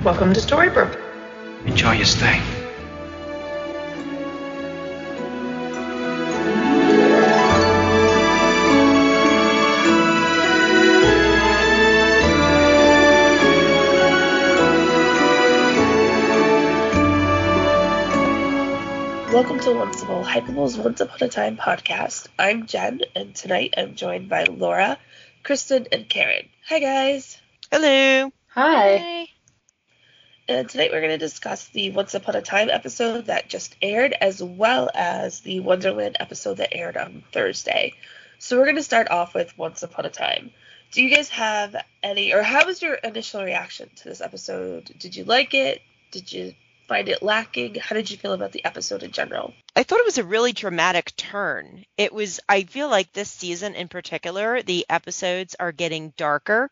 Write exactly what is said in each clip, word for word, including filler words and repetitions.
Welcome to Storybrooke. Enjoy your stay. Welcome to Onceable, Hypable's Once Upon a Time podcast. I'm Jen, and tonight I'm joined by Laura, Kristen, and Karen. Hi, guys. Hello. Hi. Hi. And tonight we're going to discuss the Once Upon a Time episode that just aired, as well as the Wonderland episode that aired on Thursday. So we're going to start off with Once Upon a Time. Do you guys have any, or how was your initial reaction to this episode? Did you like it? Did you find it lacking? How did you feel about the episode in general? I thought it was a really dramatic turn. It was, I feel like this season in particular, the episodes are getting darker,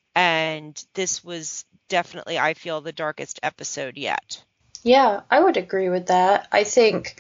and this was definitely, I feel, the darkest episode yet. Yeah, I would agree with that. I think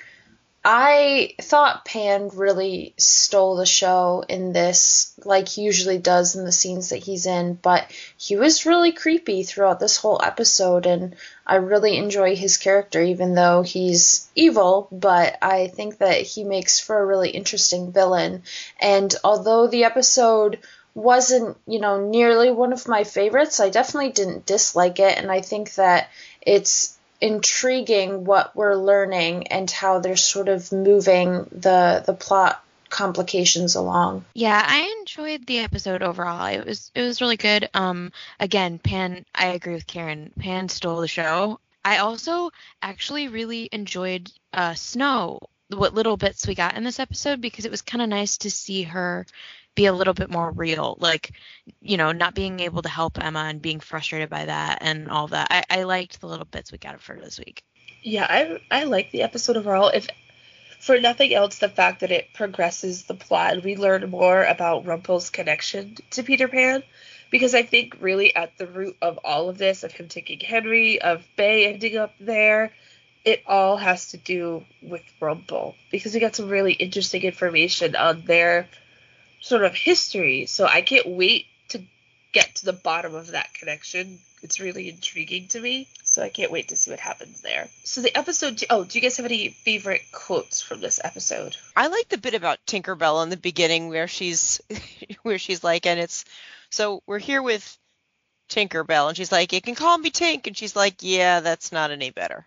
I thought Pan really stole the show in this, like he usually does in the scenes that he's in, but he was really creepy throughout this whole episode, and I really enjoy his character, even though he's evil, but I think that he makes for a really interesting villain. And although the episode wasn't, you know, nearly one of my favorites, I definitely didn't dislike it, and I think that it's intriguing what we're learning and how they're sort of moving the the plot complications along. Yeah, I enjoyed the episode overall. It was it was really good. Um, again, Pan, I agree with Karen. Pan stole the show. I also actually really enjoyed uh, Snow, what little bits we got in this episode, because it was kind of nice to see her be a little bit more real, like, you know, not being able to help Emma and being frustrated by that and all that. I, I liked the little bits we got of her this week. Yeah, I I like the episode overall. If for nothing else, the fact that it progresses the plot and we learn more about Rumpel's connection to Peter Pan, because I think really at the root of all of this, of him taking Henry, of Bay ending up there, it all has to do with Rumpel, because we got some really interesting information on their sort of history. So I can't wait to get to the bottom of that connection. It's really intriguing to me. So I can't wait to see what happens there. So the episode, oh, do you guys have any favorite quotes from this episode? I like the bit about Tinkerbell in the beginning where she's where she's like, and it's, so we're here with Tinkerbell, and she's like, you can call me Tink, and she's like, yeah, that's not any better.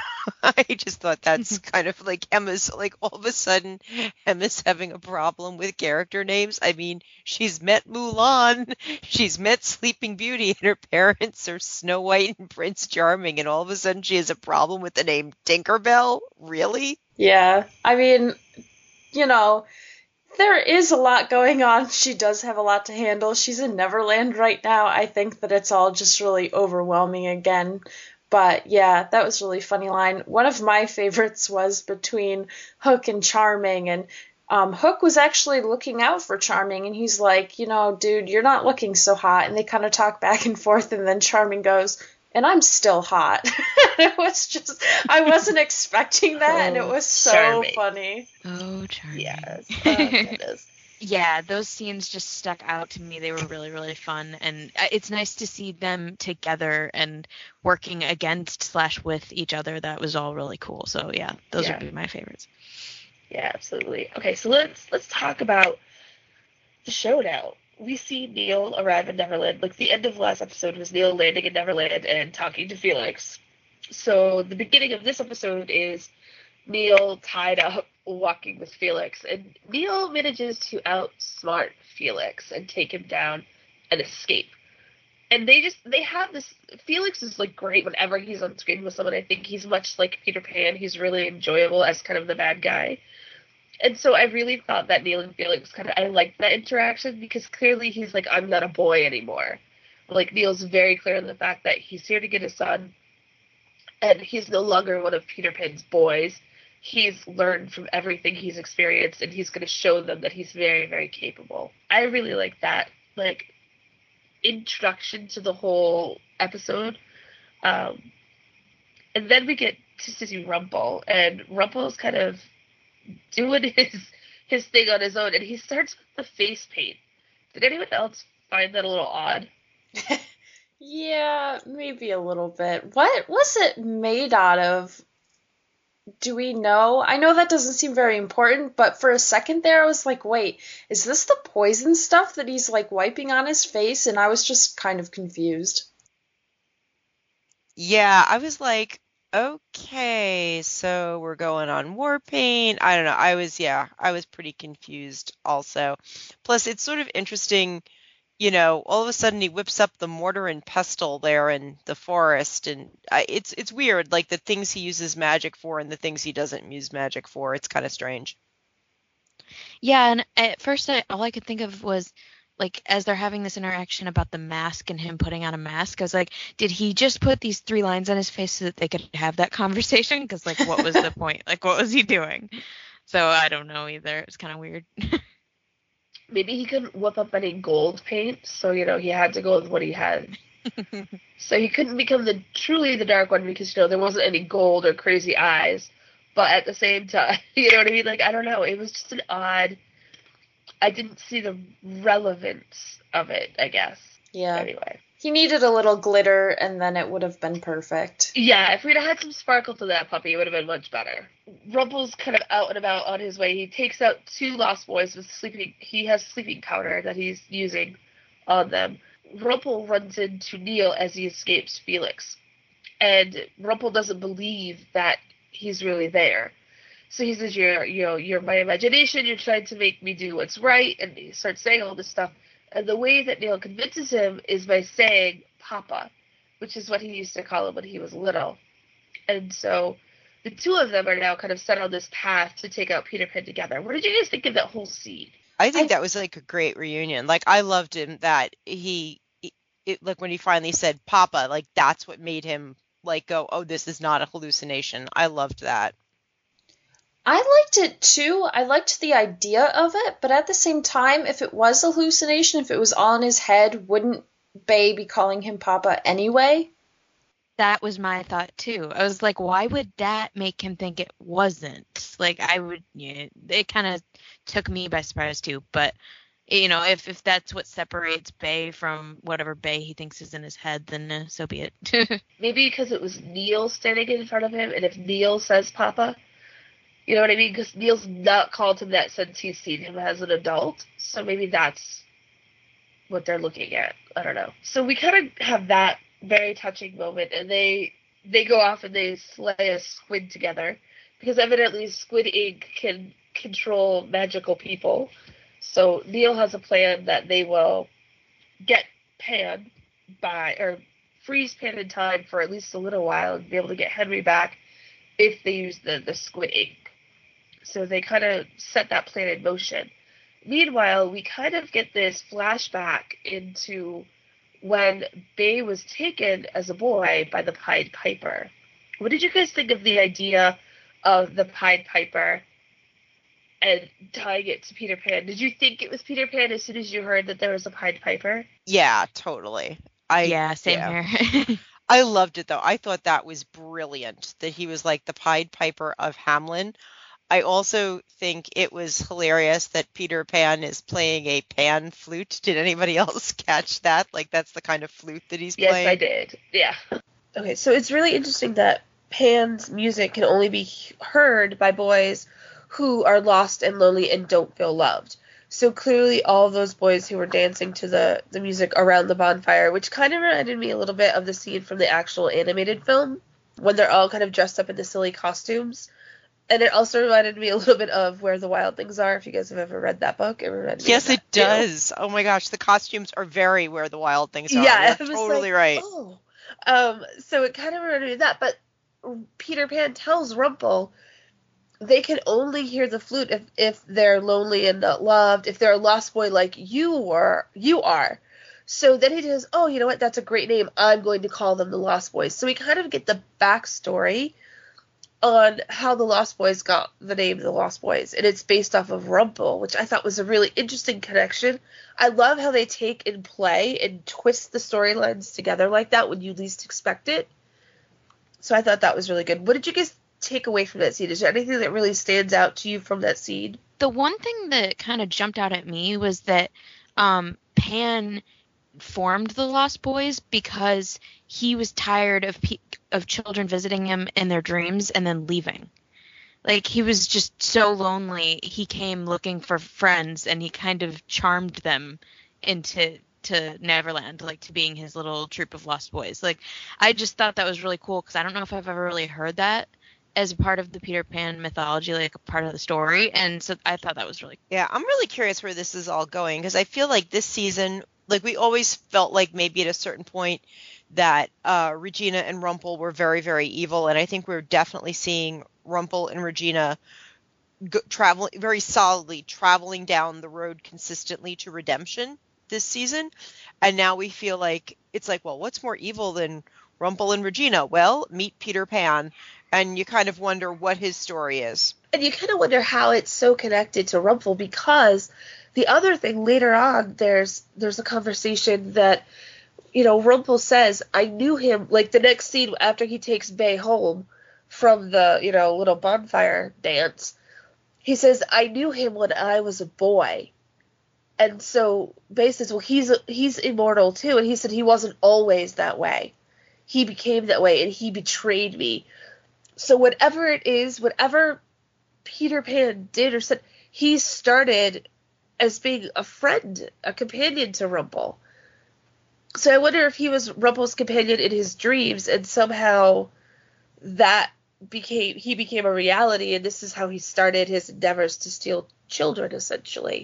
I just thought that's kind of like Emma's, like all of a sudden Emma's having a problem with character names. I mean, she's met Mulan, she's met Sleeping Beauty, and her parents are Snow White and Prince Charming, and all of a sudden she has a problem with the name Tinkerbell? Really? Yeah, I mean, you know, there is a lot going on. She does have a lot to handle. She's in Neverland right now. I think that it's all just really overwhelming again. But yeah, that was a really funny line. One of my favorites was between Hook and Charming, and um, Hook was actually looking out for Charming, and he's like, you know, dude, you're not looking so hot. And they kind of talk back and forth, and then Charming goes, and I'm still hot. It was just, I wasn't expecting that, oh, and it was so Charming. funny. Oh, Charming. Yes. Oh, goodness. Yeah, those scenes just stuck out to me. They were really, really fun. And it's nice to see them together and working against slash with each other. That was all really cool. So, yeah, those Yeah. would be my favorites. Yeah, absolutely. Okay, so let's let's talk about the show now. We see Neil arrive in Neverland. Like, the end of last episode was Neil landing in Neverland and talking to Felix. So the beginning of this episode is Neil tied up walking with Felix, and Neil manages to outsmart Felix and take him down and escape. And they just, they have this, Felix is like great whenever he's on screen with someone. I think he's much like Peter Pan. He's really enjoyable as kind of the bad guy. And so I really thought that Neil and Felix kind of, I liked that interaction, because clearly he's like, I'm not a boy anymore. Like, Neil's very clear on the fact that he's here to get his son, and he's no longer one of Peter Pan's boys. He's learned from everything he's experienced, and he's going to show them that he's very, very capable. I really like that, like, introduction to the whole episode. Um, and then we get to see Rumpel, and Rumpel's kind of doing his his thing on his own, and he starts with the face paint. Did anyone else find that a little odd? Yeah, maybe a little bit. What was it made out of? Do we know? I know that doesn't seem very important, but for a second there I was like, wait, is this the poison stuff that he's like wiping on his face? And I was just kind of confused. Yeah, I was like, okay, so we're going on war paint. I don't know. I was, yeah, I was pretty confused also. Plus, it's sort of interesting, you know, all of a sudden he whips up the mortar and pestle there in the forest, and I, it's it's weird, like the things he uses magic for and the things he doesn't use magic for. It's kind of strange. Yeah, and at first I, all I could think of was like as they're having this interaction about the mask and him putting on a mask, I was like, did he just put these three lines on his face so that they could have that conversation? Because like, what was the point? Like, what was he doing? So I don't know either. It's kind of weird. Maybe he couldn't whip up any gold paint, so, you know, he had to go with what he had. So he couldn't become the truly the Dark One because, you know, there wasn't any gold or crazy eyes. But at the same time, you know what I mean? Like, I don't know. It was just an odd... I didn't see the relevance of it, I guess. Yeah. Anyway. He needed a little glitter, and then it would have been perfect. Yeah, if we'd have had some sparkle to that puppy, it would have been much better. Rumple's kind of out and about on his way. He takes out two Lost Boys with sleeping... He has sleeping powder that he's using on them. Rumple runs into Neil as he escapes Felix. And Rumple doesn't believe that he's really there. So he says, you're, you know, you're my imagination, you're trying to make me do what's right, and he starts saying all this stuff. And the way that Neil convinces him is by saying Papa, which is what he used to call him when he was little. And so the two of them are now kind of set on this path to take out Peter Pan together. What did you guys think of that whole scene? I think I- that was like a great reunion. Like I loved him that he, it, like when he finally said Papa, like that's what made him like go, oh, this is not a hallucination. I loved that. I liked it too. I liked the idea of it, but at the same time, if it was a hallucination, if it was all in his head, wouldn't Bay be calling him Papa anyway? That was my thought too. I was like, why would that make him think it wasn't? Like, I would, yeah, it kind of took me by surprise too. But, you know, if, if that's what separates Bay from whatever Bay he thinks is in his head, then uh, so be it. Maybe because it was Neil standing in front of him, and if Neil says Papa, you know what I mean? Because Neil's not called him that since he's seen him as an adult. So maybe that's what they're looking at. I don't know. So we kind of have that very touching moment, and they they go off and they slay a squid together. Because evidently Squid Ink can control magical people. So Neil has a plan that they will get Pan by, or freeze Pan in time for at least a little while and be able to get Henry back if they use the, the Squid Ink. So they kind of set that plan in motion. Meanwhile, we kind of get this flashback into when Bay was taken as a boy by the Pied Piper. What did you guys think of the idea of the Pied Piper and tying it to Peter Pan? Did you think it was Peter Pan as soon as you heard that there was a Pied Piper? Yeah, totally. I yeah, same yeah. here. I loved it though. I thought that was brilliant that he was like the Pied Piper of Hamelin. I also think it was hilarious that Peter Pan is playing a pan flute. Did anybody else catch that? Like that's the kind of flute that he's Yes, playing. I did. Yeah. Okay, so it's really interesting that Pan's music can only be heard by boys who are lost and lonely and don't feel loved. So clearly all of those boys who were dancing to the, the music around the bonfire, which kind of reminded me a little bit of the scene from the actual animated film, when they're all kind of dressed up in the silly costumes. And it also reminded me a little bit of Where the Wild Things Are, if you guys have ever read that book. It reminded me Yes, of it that, too. does. Oh my gosh, the costumes are very Where the Wild Things Are. Yeah, You're it was totally like, right. Oh. Um, so it kind of reminded me of that. But Peter Pan tells Rumple they can only hear the flute if, if they're lonely and not loved, if they're a lost boy like you were, you are. So then he says, oh, you know what, that's a great name. I'm going to call them the Lost Boys. So we kind of get the backstory on how the Lost Boys got the name the Lost Boys. And it's based off of Rumple, which I thought was a really interesting connection. I love how they take and play and twist the storylines together like that when you least expect it. So I thought that was really good. What did you guys take away from that scene? Is there anything that really stands out to you from that scene? The one thing that kind of jumped out at me was that um, Pan formed the Lost Boys because he was tired of pe- of children visiting him in their dreams and then leaving. Like, he was just so lonely. He came looking for friends, and he kind of charmed them into to Neverland, like, to being his little troop of Lost Boys. Like, I just thought that was really cool, because I don't know if I've ever really heard that as a part of the Peter Pan mythology, like a part of the story, and so I thought that was really cool. Yeah, I'm really curious where this is all going, because I feel like this season, like, we always felt like maybe at a certain point that uh, Regina and Rumpel were very, very evil, and I think we're definitely seeing Rumpel and Regina go, traveling very solidly, traveling down the road consistently to redemption this season, and now we feel like it's like, well, what's more evil than Rumpel and Regina? Well, meet Peter Pan, and you kind of wonder what his story is. And you kind of wonder how it's so connected to Rumpel, because the other thing later on, there's there's a conversation that, you know, Rumpel says, I knew him, like the next scene after he takes Bay home from the, you know, little bonfire dance, he says, I knew him when I was a boy. And so Bay says, well, he's he's immortal too. And he said he wasn't always that way. He became that way, and he betrayed me. So whatever it is, whatever Peter Pan did or said, he started as being a friend, a companion to Rumpel. So I wonder if he was Rumpel's companion in his dreams, and somehow that became, he became a reality, and this is how he started his endeavors to steal children, essentially.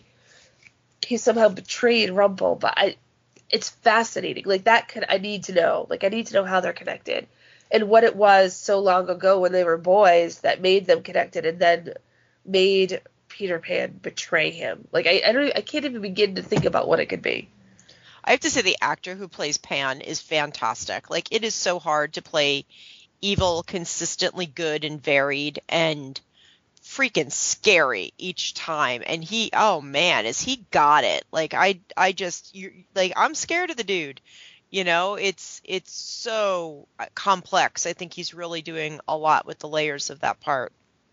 He somehow betrayed Rumpel, but I, it's fascinating. Like, that could, I need to know. Like, I need to know how they're connected, and what it was so long ago when they were boys that made them connected, and then made Peter Pan betray him. Like, I, I don't, I can't even begin to think about what it could be. I have to say the actor who plays Pan is fantastic. Like, it is so hard to play evil, consistently good and varied, and freaking scary each time. And he, oh man, is he got it. Like, I, I just, you like, I'm scared of the dude. You know, it's, it's so complex. I think he's really doing a lot with the layers of that part.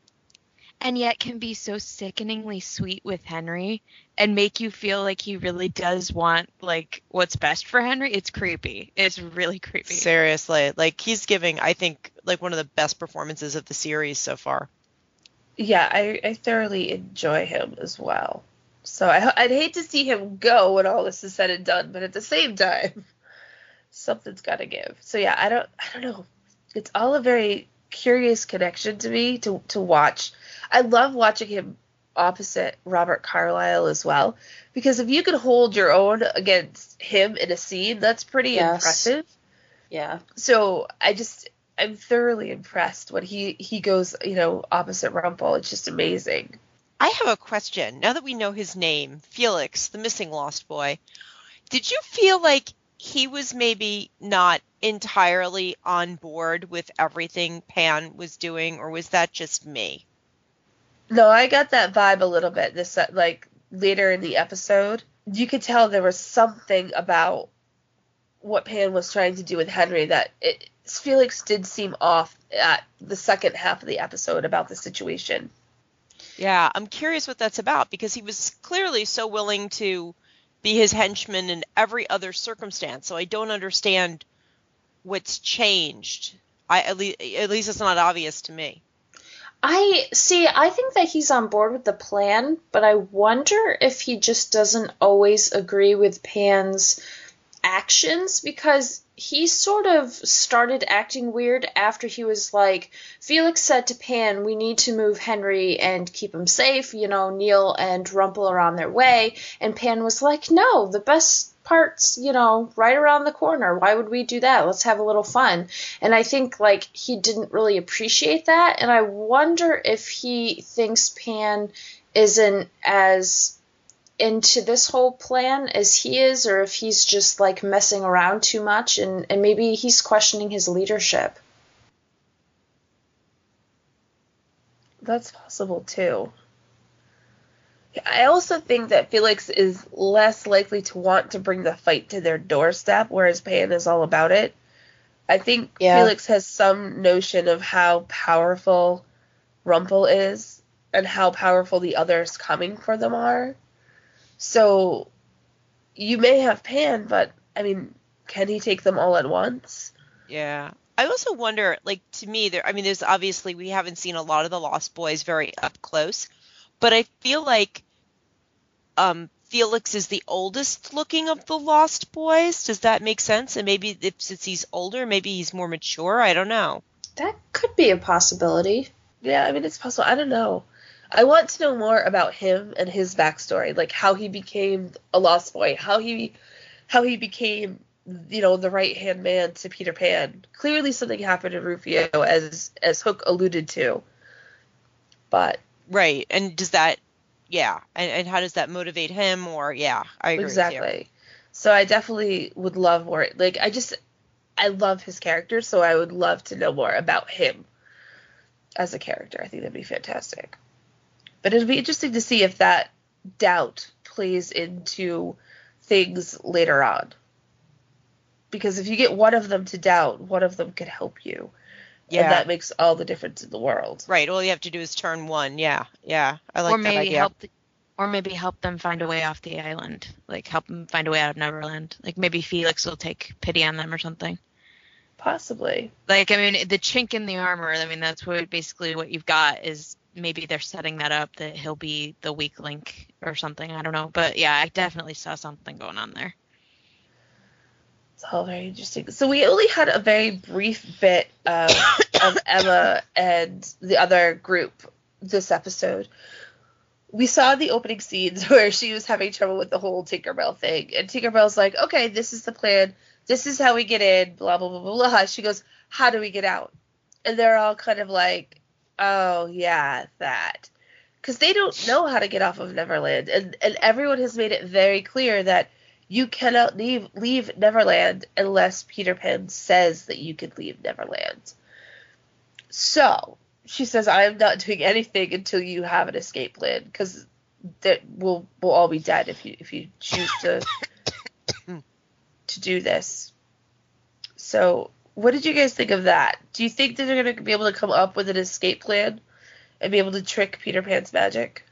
And yet can be so sickeningly sweet with Henry and make you feel like he really does want, like, what's best for Henry. It's creepy. It's really creepy. Seriously. Like, he's giving, I think, like, one of the best performances of the series so far. Yeah, I, I thoroughly enjoy him as well. So I, I'd hate to see him go when all this is said and done, but at the same time, something's got to give. So yeah, I don't, I don't know. It's all a very curious connection to me to to watch. I love watching him opposite Robert Carlyle as well, because if you could hold your own against him in a scene, that's pretty Yes. impressive. Yeah. So I just, I'm thoroughly impressed when he, he goes, you know, opposite Rumpel. It's just amazing. I have a question. Now that we know his name, Felix, the missing lost boy, did you feel like he was maybe not entirely on board with everything Pan was doing, or was that just me? No, I got that vibe a little bit this, like, later in the episode. You could tell there was something about what Pan was trying to do with Henry that it, Felix did seem off at the second half of the episode about the situation. Yeah, I'm curious what that's about, because he was clearly so willing to be his henchman in every other circumstance, so I don't understand what's changed. I at least, at least it's not obvious to me. I see, I think that he's on board with the plan, but I wonder if he just doesn't always agree with Pan's actions, because he sort of started acting weird after he was like, Felix said to Pan, we need to move Henry and keep him safe, you know, Neil and Rumpel are on their way, and Pan was like, no, the best part's, you know, right around the corner. Why would we do that? Let's have a little fun. And I think, like, he didn't really appreciate that, and I wonder if he thinks Pan isn't as into this whole plan as he is, or if he's just, like, messing around too much, and, and maybe he's questioning his leadership. That's possible, too. I also think that Felix is less likely to want to bring the fight to their doorstep, whereas Pan is all about it. I think Yeah. Felix has some notion of how powerful Rumpel is and how powerful the others coming for them are. So you may have Pan, but I mean, can he take them all at once? Yeah. I also wonder, like, to me, there, I mean, there's obviously, we haven't seen a lot of the Lost Boys very up close, but I feel like um, Felix is the oldest looking of the Lost Boys. Does that make sense? And maybe if, since he's older, maybe he's more mature. I don't know. That could be a possibility. Yeah, I mean, it's possible. I don't know. I want to know more about him and his backstory, like how he became a Lost Boy, how he, how he became, you know, the right-hand man to Peter Pan. Clearly something happened to Rufio, as as Hook alluded to. But Right. And does that, yeah. And, and how does that motivate him? Or, yeah, I agree with you. exactly. So I definitely would love more. Like, I just, I love his character, so I would love to know more about him as a character. I think that'd be fantastic. But it'll be interesting to see if that doubt plays into things later on. Because if you get one of them to doubt, one of them could help you. Yeah. And that makes all the difference in the world. Right. All you have to do is turn one. Yeah. Yeah. I like or that maybe idea. help the, or maybe help them find a way off the island. Like help them find a way out of Neverland. Like maybe Felix will take pity on them or something. Possibly. Like, I mean, the chink in the armor, I mean, that's what basically what you've got is maybe they're setting that up that he'll be the weak link or something. I don't know. But yeah, I definitely saw something going on there. It's all very interesting. So we only had a very brief bit um, of Emma and the other group this episode. We saw the opening scenes where she was having trouble with the whole Tinkerbell thing. And Tinkerbell's like, okay, this is the plan. This is how we get in, blah, blah, blah, blah, blah. She goes, how do we get out? And they're all kind of like, oh, yeah, that. Because they don't know how to get off of Neverland. And, and everyone has made it very clear that you cannot leave leave Neverland unless Peter Pan says that you can leave Neverland. So, she says, I am not doing anything until you have an escape plan, because that we'll, we'll all be dead if you if you choose to to do this. So, what did you guys think of that? Do you think that they're going to be able to come up with an escape plan and be able to trick Peter Pan's magic?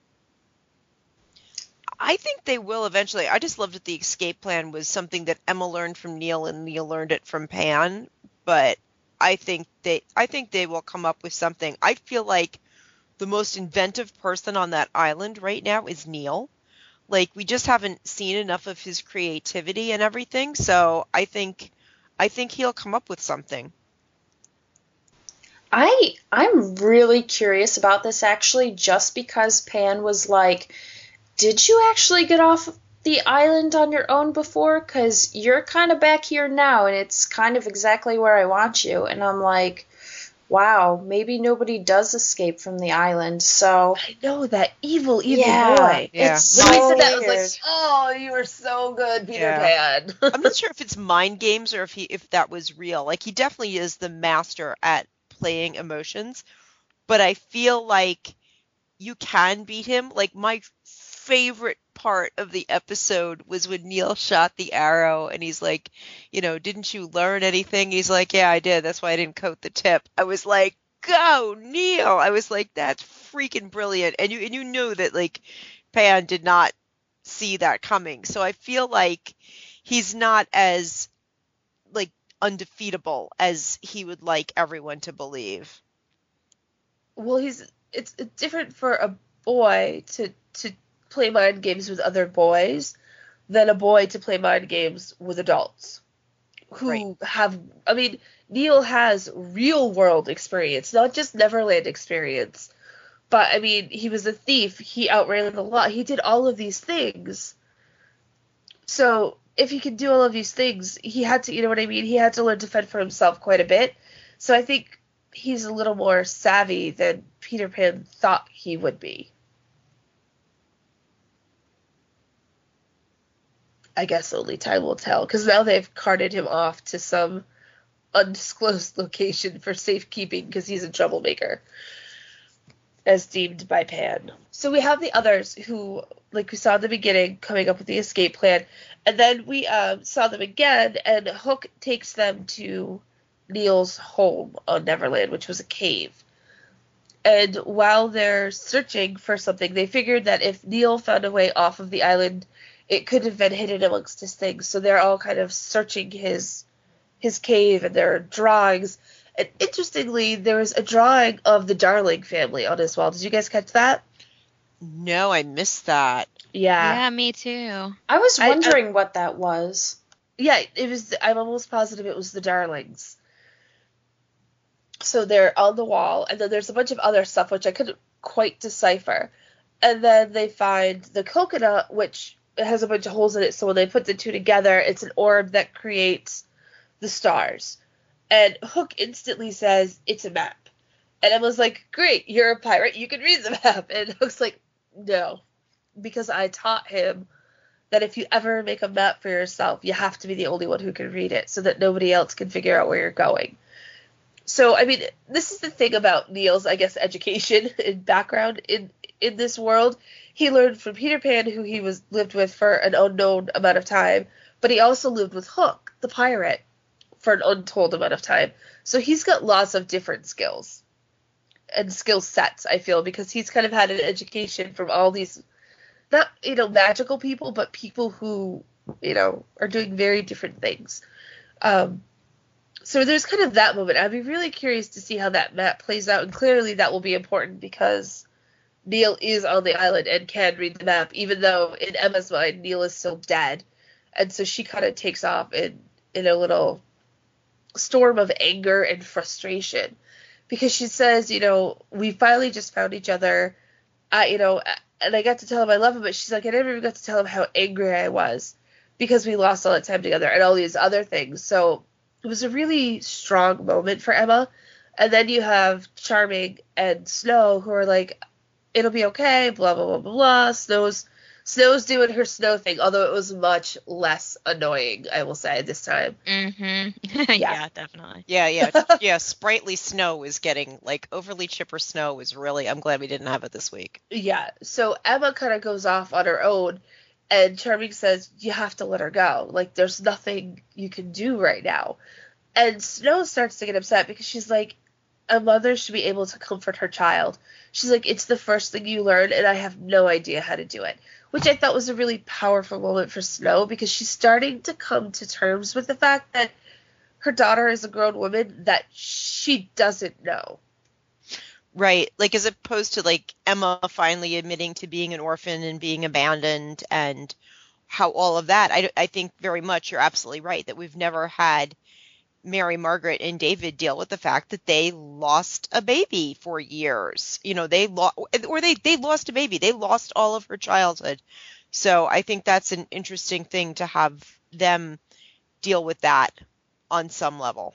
I think they will eventually. I just loved that the escape plan was something that Emma learned from Neil and Neil learned it from Pan. But I think they, I think they will come up with something. I feel like the most inventive person on that island right now is Neil. Like, we just haven't seen enough of his creativity and everything. So I think, I think he'll come up with something. I I'm really curious about this actually, just because Pan was like, did you actually get off the island on your own before? Because you're kind of back here now, and it's kind of exactly where I want you. And I'm like, wow, maybe nobody does escape from the island. So I know, that evil, evil yeah, boy. Yeah. it's so When we said that, I was weird. like, oh, you were so good, Peter Yeah. Pan. I'm not sure if it's mind games or if he if that was real. Like, he definitely is the master at playing emotions, but I feel like you can beat him. Like, my favorite part of the episode was when Neil shot the arrow and he's like, you know, didn't you learn anything? He's like, yeah, I did. That's why I didn't coat the tip. I was like, go, Neil. I was like, that's freaking brilliant. And you and you knew that, like, Pan did not see that coming. So I feel like he's not as, like, undefeatable as he would like everyone to believe. Well, he's it's, it's different for a boy to to play mind games with other boys than a boy to play mind games with adults who Right. have, I mean, Neil has real world experience, not just Neverland experience. But, I mean, he was a thief. He outran the law. He did all of these things. So, if he could do all of these things, he had to, you know what I mean? He had to learn to fend for himself quite a bit. So, I think he's a little more savvy than Peter Pan thought he would be. I guess only time will tell, because now they've carted him off to some undisclosed location for safekeeping because he's a troublemaker, as deemed by Pan. So we have the others who, like we saw in the beginning, coming up with the escape plan, and then we um, saw them again, and Hook takes them to Neil's home on Neverland, which was a cave. And while they're searching for something, they figured that if Neil found a way off of the island it could have been hidden amongst his things. So they're all kind of searching his his cave, and there are drawings. And interestingly, there was a drawing of the Darling family on his wall. Did you guys catch that? No, I missed that. Yeah. Yeah, me too. I was I- wondering what that was. Yeah, it was. I'm almost positive it was the Darlings. So they're on the wall, and then there's a bunch of other stuff which I couldn't quite decipher. And then they find the coconut, which has a bunch of holes in it. So when they put the two together, it's an orb that creates the stars. And Hook instantly says it's a map. And Emma's like, great, you're a pirate, you can read the map. And Hook's like, no, because I taught him that if you ever make a map for yourself, you have to be the only one who can read it so that nobody else can figure out where you're going. So, I mean, this is the thing about Neil's, I guess, education and background in in this world. He learned from Peter Pan, who he was lived with for an unknown amount of time, but he also lived with Hook, the pirate, for an untold amount of time. So he's got lots of different skills and skill sets, I feel, because he's kind of had an education from all these, not, you know, magical people, but people who, you know, are doing very different things. Um, so there's kind of that moment. I'd be really curious to see how that map plays out, and clearly that will be important because Neil is on the island and can read the map, even though in Emma's mind, Neil is still dead. And so she kind of takes off in, in a little storm of anger and frustration because she says, you know, we finally just found each other. I, you know, and I got to tell him I love him, but she's like, I never even got to tell him how angry I was because we lost all that time together and all these other things. So it was a really strong moment for Emma. And then you have Charming and Snow who are like, it'll be okay, blah, blah, blah, blah, blah. Snow's, Snow's doing her Snow thing, although it was much less annoying, I will say, this time. Mm-hmm. yeah. yeah, definitely. Yeah, yeah, yeah. Sprightly Snow is getting, like, overly chipper Snow is really, I'm glad we didn't have it this week. Yeah, so Emma kind of goes off on her own, and Charming says, you have to let her go. Like, there's nothing you can do right now. And Snow starts to get upset because she's like, a mother should be able to comfort her child. She's like, it's the first thing you learn, and I have no idea how to do it. Which I thought was a really powerful moment for Snow, because she's starting to come to terms with the fact that her daughter is a grown woman that she doesn't know. Right. Like, as opposed to, like, Emma finally admitting to being an orphan and being abandoned and how all of that. I, I think very much you're absolutely right that we've never had Mary Margaret and David deal with the fact that they lost a baby for years. You know, they lost, or they, they lost a baby. They lost all of her childhood. So I think that's an interesting thing to have them deal with that on some level.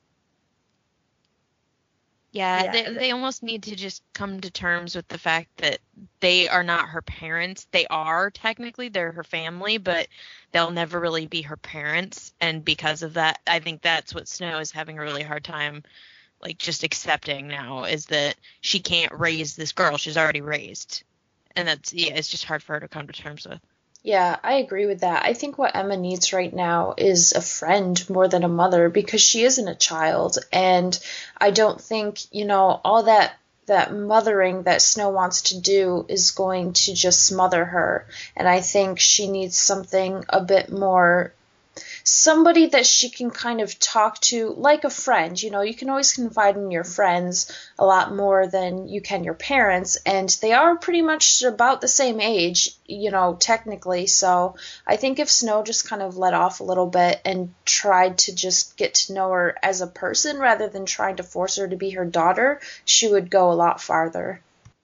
Yeah, Yeah, they, and- they almost need to just come to terms with the fact that they are not her parents. They are technically, they're her family, but they'll never really be her parents. And because of that, I think that's what Snow is having a really hard time, like, just accepting now, is that she can't raise this girl she's already raised. And that's, yeah, it's just hard for her to come to terms with. Yeah, I agree with that. I think what Emma needs right now is a friend more than a mother, because she isn't a child. And I don't think, you know, all that that mothering that Snow wants to do is going to just smother her. And I think she needs something a bit more, somebody that she can kind of talk to like a friend. You know, you can always confide in your friends a lot more than you can your parents, and they are pretty much about the same age, you know, technically. So I think if Snow just kind of let off a little bit and tried to just get to know her as a person rather than trying to force her to be her daughter, she would go a lot farther.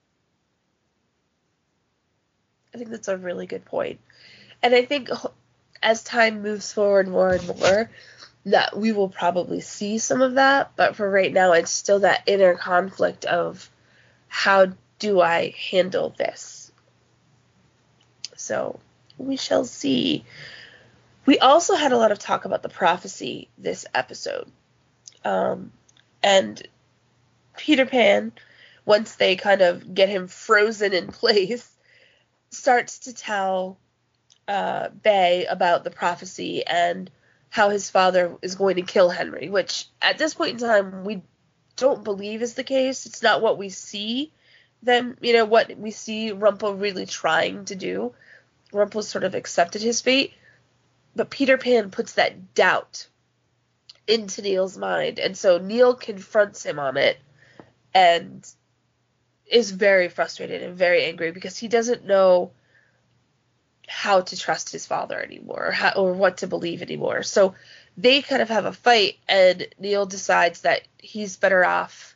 I think that's a really good point. And I think as time moves forward more and more, that we will probably see some of that. But for right now, it's still that inner conflict of how do I handle this? So we shall see. We also had a lot of talk about the prophecy this episode. Um, and Peter Pan, once they kind of get him frozen in place, starts to tell uh, Bay about the prophecy and how his father is going to kill Henry, which at this point in time we don't believe is the case. It's not what we see them, you know, what we see Rumpel really trying to do. Rumpel sort of accepted his fate, but Peter Pan puts that doubt into Neil's mind, and so Neil confronts him on it and is very frustrated and very angry because he doesn't know how to trust his father anymore, or, how, or what to believe anymore. So they kind of have a fight, and Neil decides that he's better off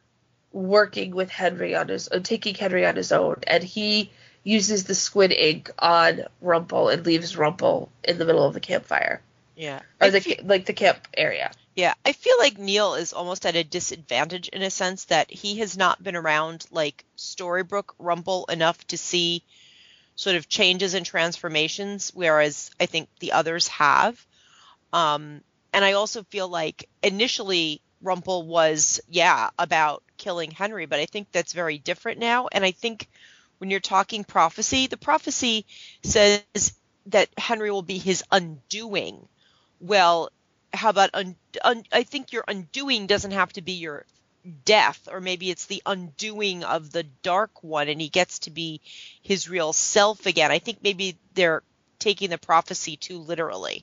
working with Henry on his, uh, taking Henry on his own, and he uses the squid ink on Rumpel and leaves Rumpel in the middle of the campfire. Yeah. Or I the feel, like the camp area. yeah, I feel like Neil is almost at a disadvantage in a sense that he has not been around like Storybrooke Rumpel enough to see sort of changes and transformations, whereas I think the others have. Um, and I also feel like initially Rumpel was, yeah, about killing Henry, but I think that's very different now. And I think when you're talking prophecy, the prophecy says that Henry will be his undoing. Well, how about, un- un- I think your undoing doesn't have to be your death, or maybe it's the undoing of the Dark One and he gets to be his real self again. I think maybe they're taking the prophecy too literally.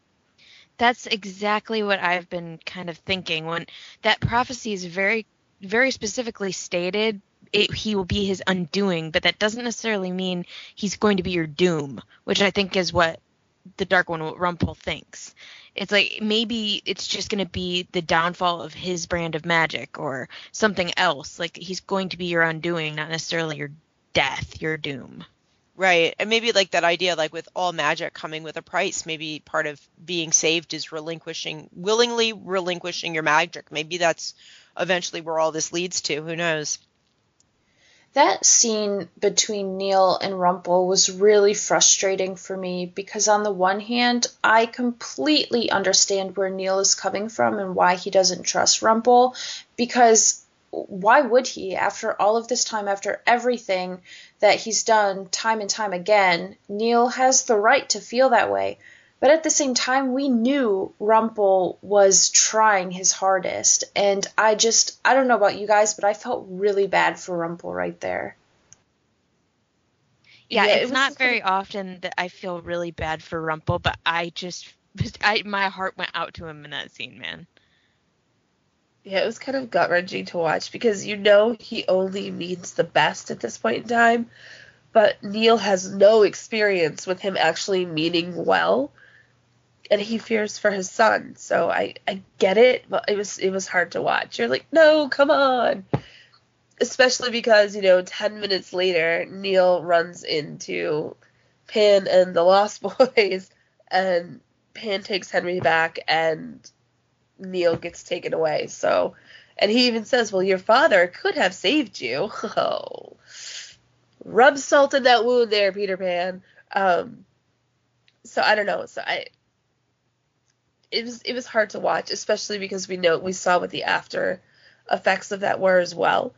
That's exactly what I've been kind of thinking. When that prophecy is very, very specifically stated, it, he will be his undoing, but that doesn't necessarily mean he's going to be your doom, which I think is what the Dark One, what Rumpel thinks. It's like maybe it's just going to be the downfall of his brand of magic or something else. Like he's going to be your undoing, not necessarily your death, your doom. Right. And maybe like that idea, like with all magic coming with a price, maybe part of being saved is relinquishing, willingly relinquishing your magic. Maybe that's eventually where all this leads to. Who knows? That scene between Neil and Rumpel was really frustrating for me because on the one hand, I completely understand where Neil is coming from and why he doesn't trust Rumpel, because why would he? After all of this time, after everything that he's done time and time again, Neil has the right to feel that way. But at the same time, we knew Rumpel was trying his hardest. And I just, I don't know about you guys, but I felt really bad for Rumpel right there. Yeah, Yeah, it it's was not just very like- often that I feel really bad for Rumpel, but I just, I my heart went out to him in that scene, man. Yeah, it was kind of gut-wrenching to watch because you know he only means the best at this point in time, but Neil has no experience with him actually meaning well, and he fears for his son. So I, I get it, but it was it was hard to watch. You're like, no, come on. Especially because, you know, ten minutes later, Neil runs into Pan and the Lost Boys, and Pan takes Henry back, and Neil gets taken away. So, and he even says, well, your father could have saved you. Oh, rub salt in that wound there, Peter Pan. Um, so I don't know. So I, it was, it was hard to watch, especially because we know, we saw what the after effects of that were as well.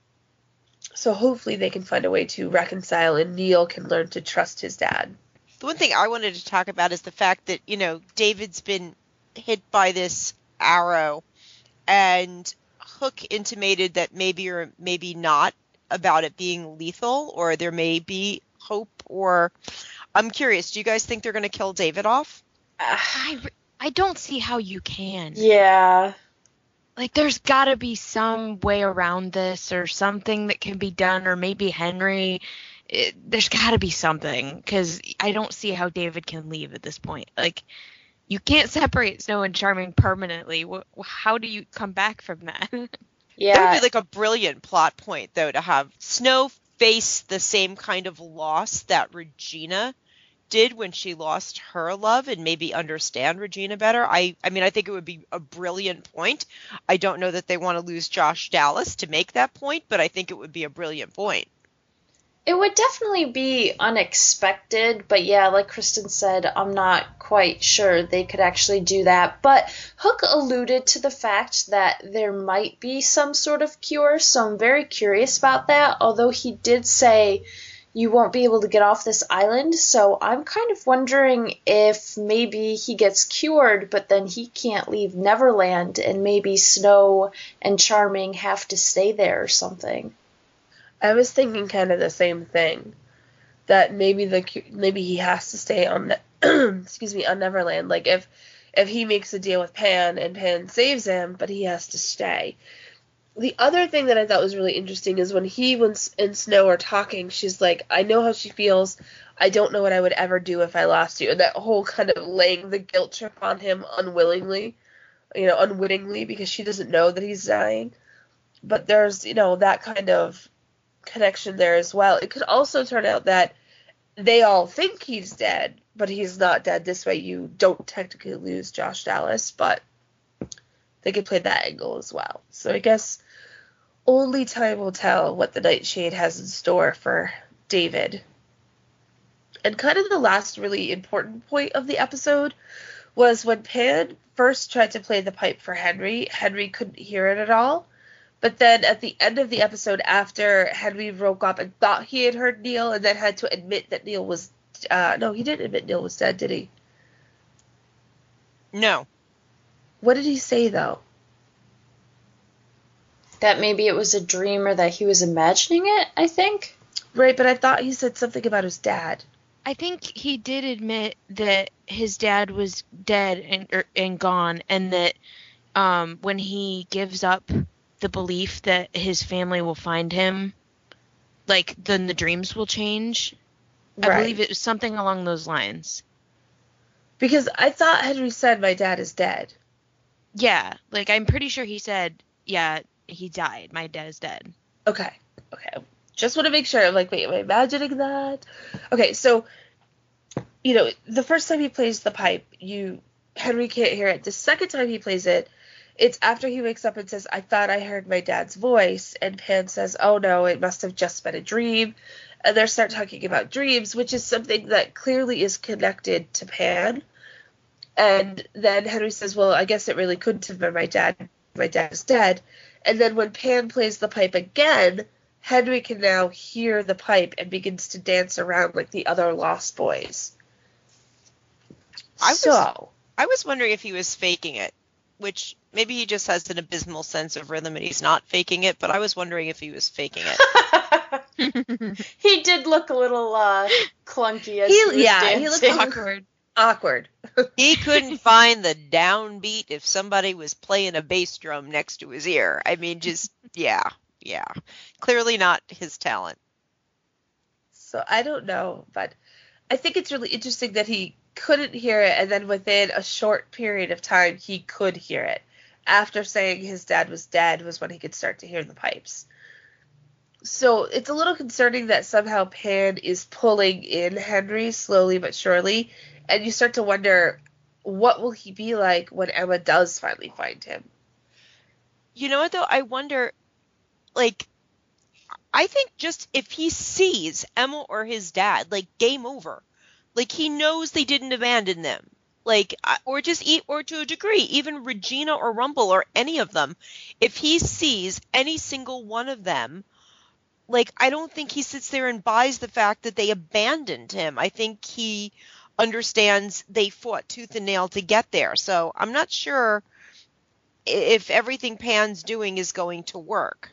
So hopefully they can find a way to reconcile and Neil can learn to trust his dad. The one thing I wanted to talk about is the fact that, you know, David's been hit by this arrow, and Hook intimated that maybe or maybe not about it being lethal, or there may be hope, or I'm curious, do you guys think they're going to kill David off? I, I don't see how you can. Yeah. Like, there's got to be some way around this or something that can be done, or maybe Henry. It, there's got to be something, because I don't see how David can leave at this point. Like, you can't separate Snow and Charming permanently. Wh- How do you come back from that? Yeah. That would be like a brilliant plot point, though, to have Snow face the same kind of loss that Regina did when she lost her love, and maybe understand Regina better. I, I mean, I think it would be a brilliant point. I don't know that they want to lose Josh Dallas to make that point, but I think it would be a brilliant point. It would definitely be unexpected, but yeah, like Kristen said, I'm not quite sure they could actually do that. But Hook alluded to the fact that there might be some sort of cure, so I'm very curious about that, although he did say you won't be able to get off this island, so I'm kind of wondering if maybe he gets cured, but then he can't leave Neverland, and maybe Snow and Charming have to stay there or something. I was thinking kind of the same thing. that maybe the maybe he has to stay on excuse me on Neverland. Like if if he makes a deal with Pan and Pan saves him, but he has to stay. The other thing that I thought was really interesting is when he when, and Snow are talking, she's like, I know how she feels. I don't know what I would ever do if I lost you. And that whole kind of laying the guilt trip on him unwillingly, you know, unwittingly, because she doesn't know that he's dying. But there's, you know, that kind of connection there as well. It could also turn out that they all think he's dead, but he's not dead. This way you don't technically lose Josh Dallas, but they could play that angle as well. So I guess only time will tell what the Nightshade has in store for David. And kind of the last really important point of the episode was when Pan first tried to play the pipe for Henry, Henry couldn't hear it at all. But then at the end of the episode, after Henry woke up and thought he had heard Neil and then had to admit that Neil was... Uh, no, he didn't admit Neil was dead, did he? No. What did he say, though? That maybe it was a dream or that he was imagining it, I think. Right, but I thought he said something about his dad. I think he did admit that his dad was dead and er, and gone, and that um, when he gives up the belief that his family will find him, like, then the dreams will change. I Right. believe it was something along those lines. Because I thought Henry said my dad is dead. Yeah, like, I'm pretty sure he said, yeah, he died. My dad is dead. Okay, okay. Just want to make sure. I'm like, wait, am I imagining that? Okay, so, you know, the first time he plays the pipe, you Henry can't hear it. The second time he plays it, it's after he wakes up and says, I thought I heard my dad's voice. And Pan says, oh, no, it must have just been a dream. And they start talking about dreams, which is something that clearly is connected to Pan. And then Henry says, well, I guess it really couldn't have been my dad. My dad is dead. And then when Pan plays the pipe again, Henry can now hear the pipe and begins to dance around like the other Lost Boys. I was- so, I was wondering if he was faking it, which maybe he just has an abysmal sense of rhythm and he's not faking it, but I was wondering if he was faking it. He did look a little uh, clunky as He- he, was yeah, dancing. he looked Awkward. awkward. He couldn't find the downbeat if somebody was playing a bass drum next to his ear. I mean, just, yeah, yeah. Clearly not his talent. So I don't know, but I think it's really interesting that he couldn't hear it, and then within a short period of time, he could hear it. After saying his dad was dead was when he could start to hear the pipes. So it's a little concerning that somehow Pan is pulling in Henry slowly but surely, and you start to wonder, what will he be like when Emma does finally find him? You know what, though? I wonder, like, I think just if he sees Emma or his dad, like, game over. Like, he knows they didn't abandon them. Like, I- or just eat, or to a degree, even Regina or Rumple or any of them, if he sees any single one of them, like, I don't think he sits there and buys the fact that they abandoned him. I think he understands they fought tooth and nail to get there. So I'm not sure if everything Pan's doing is going to work.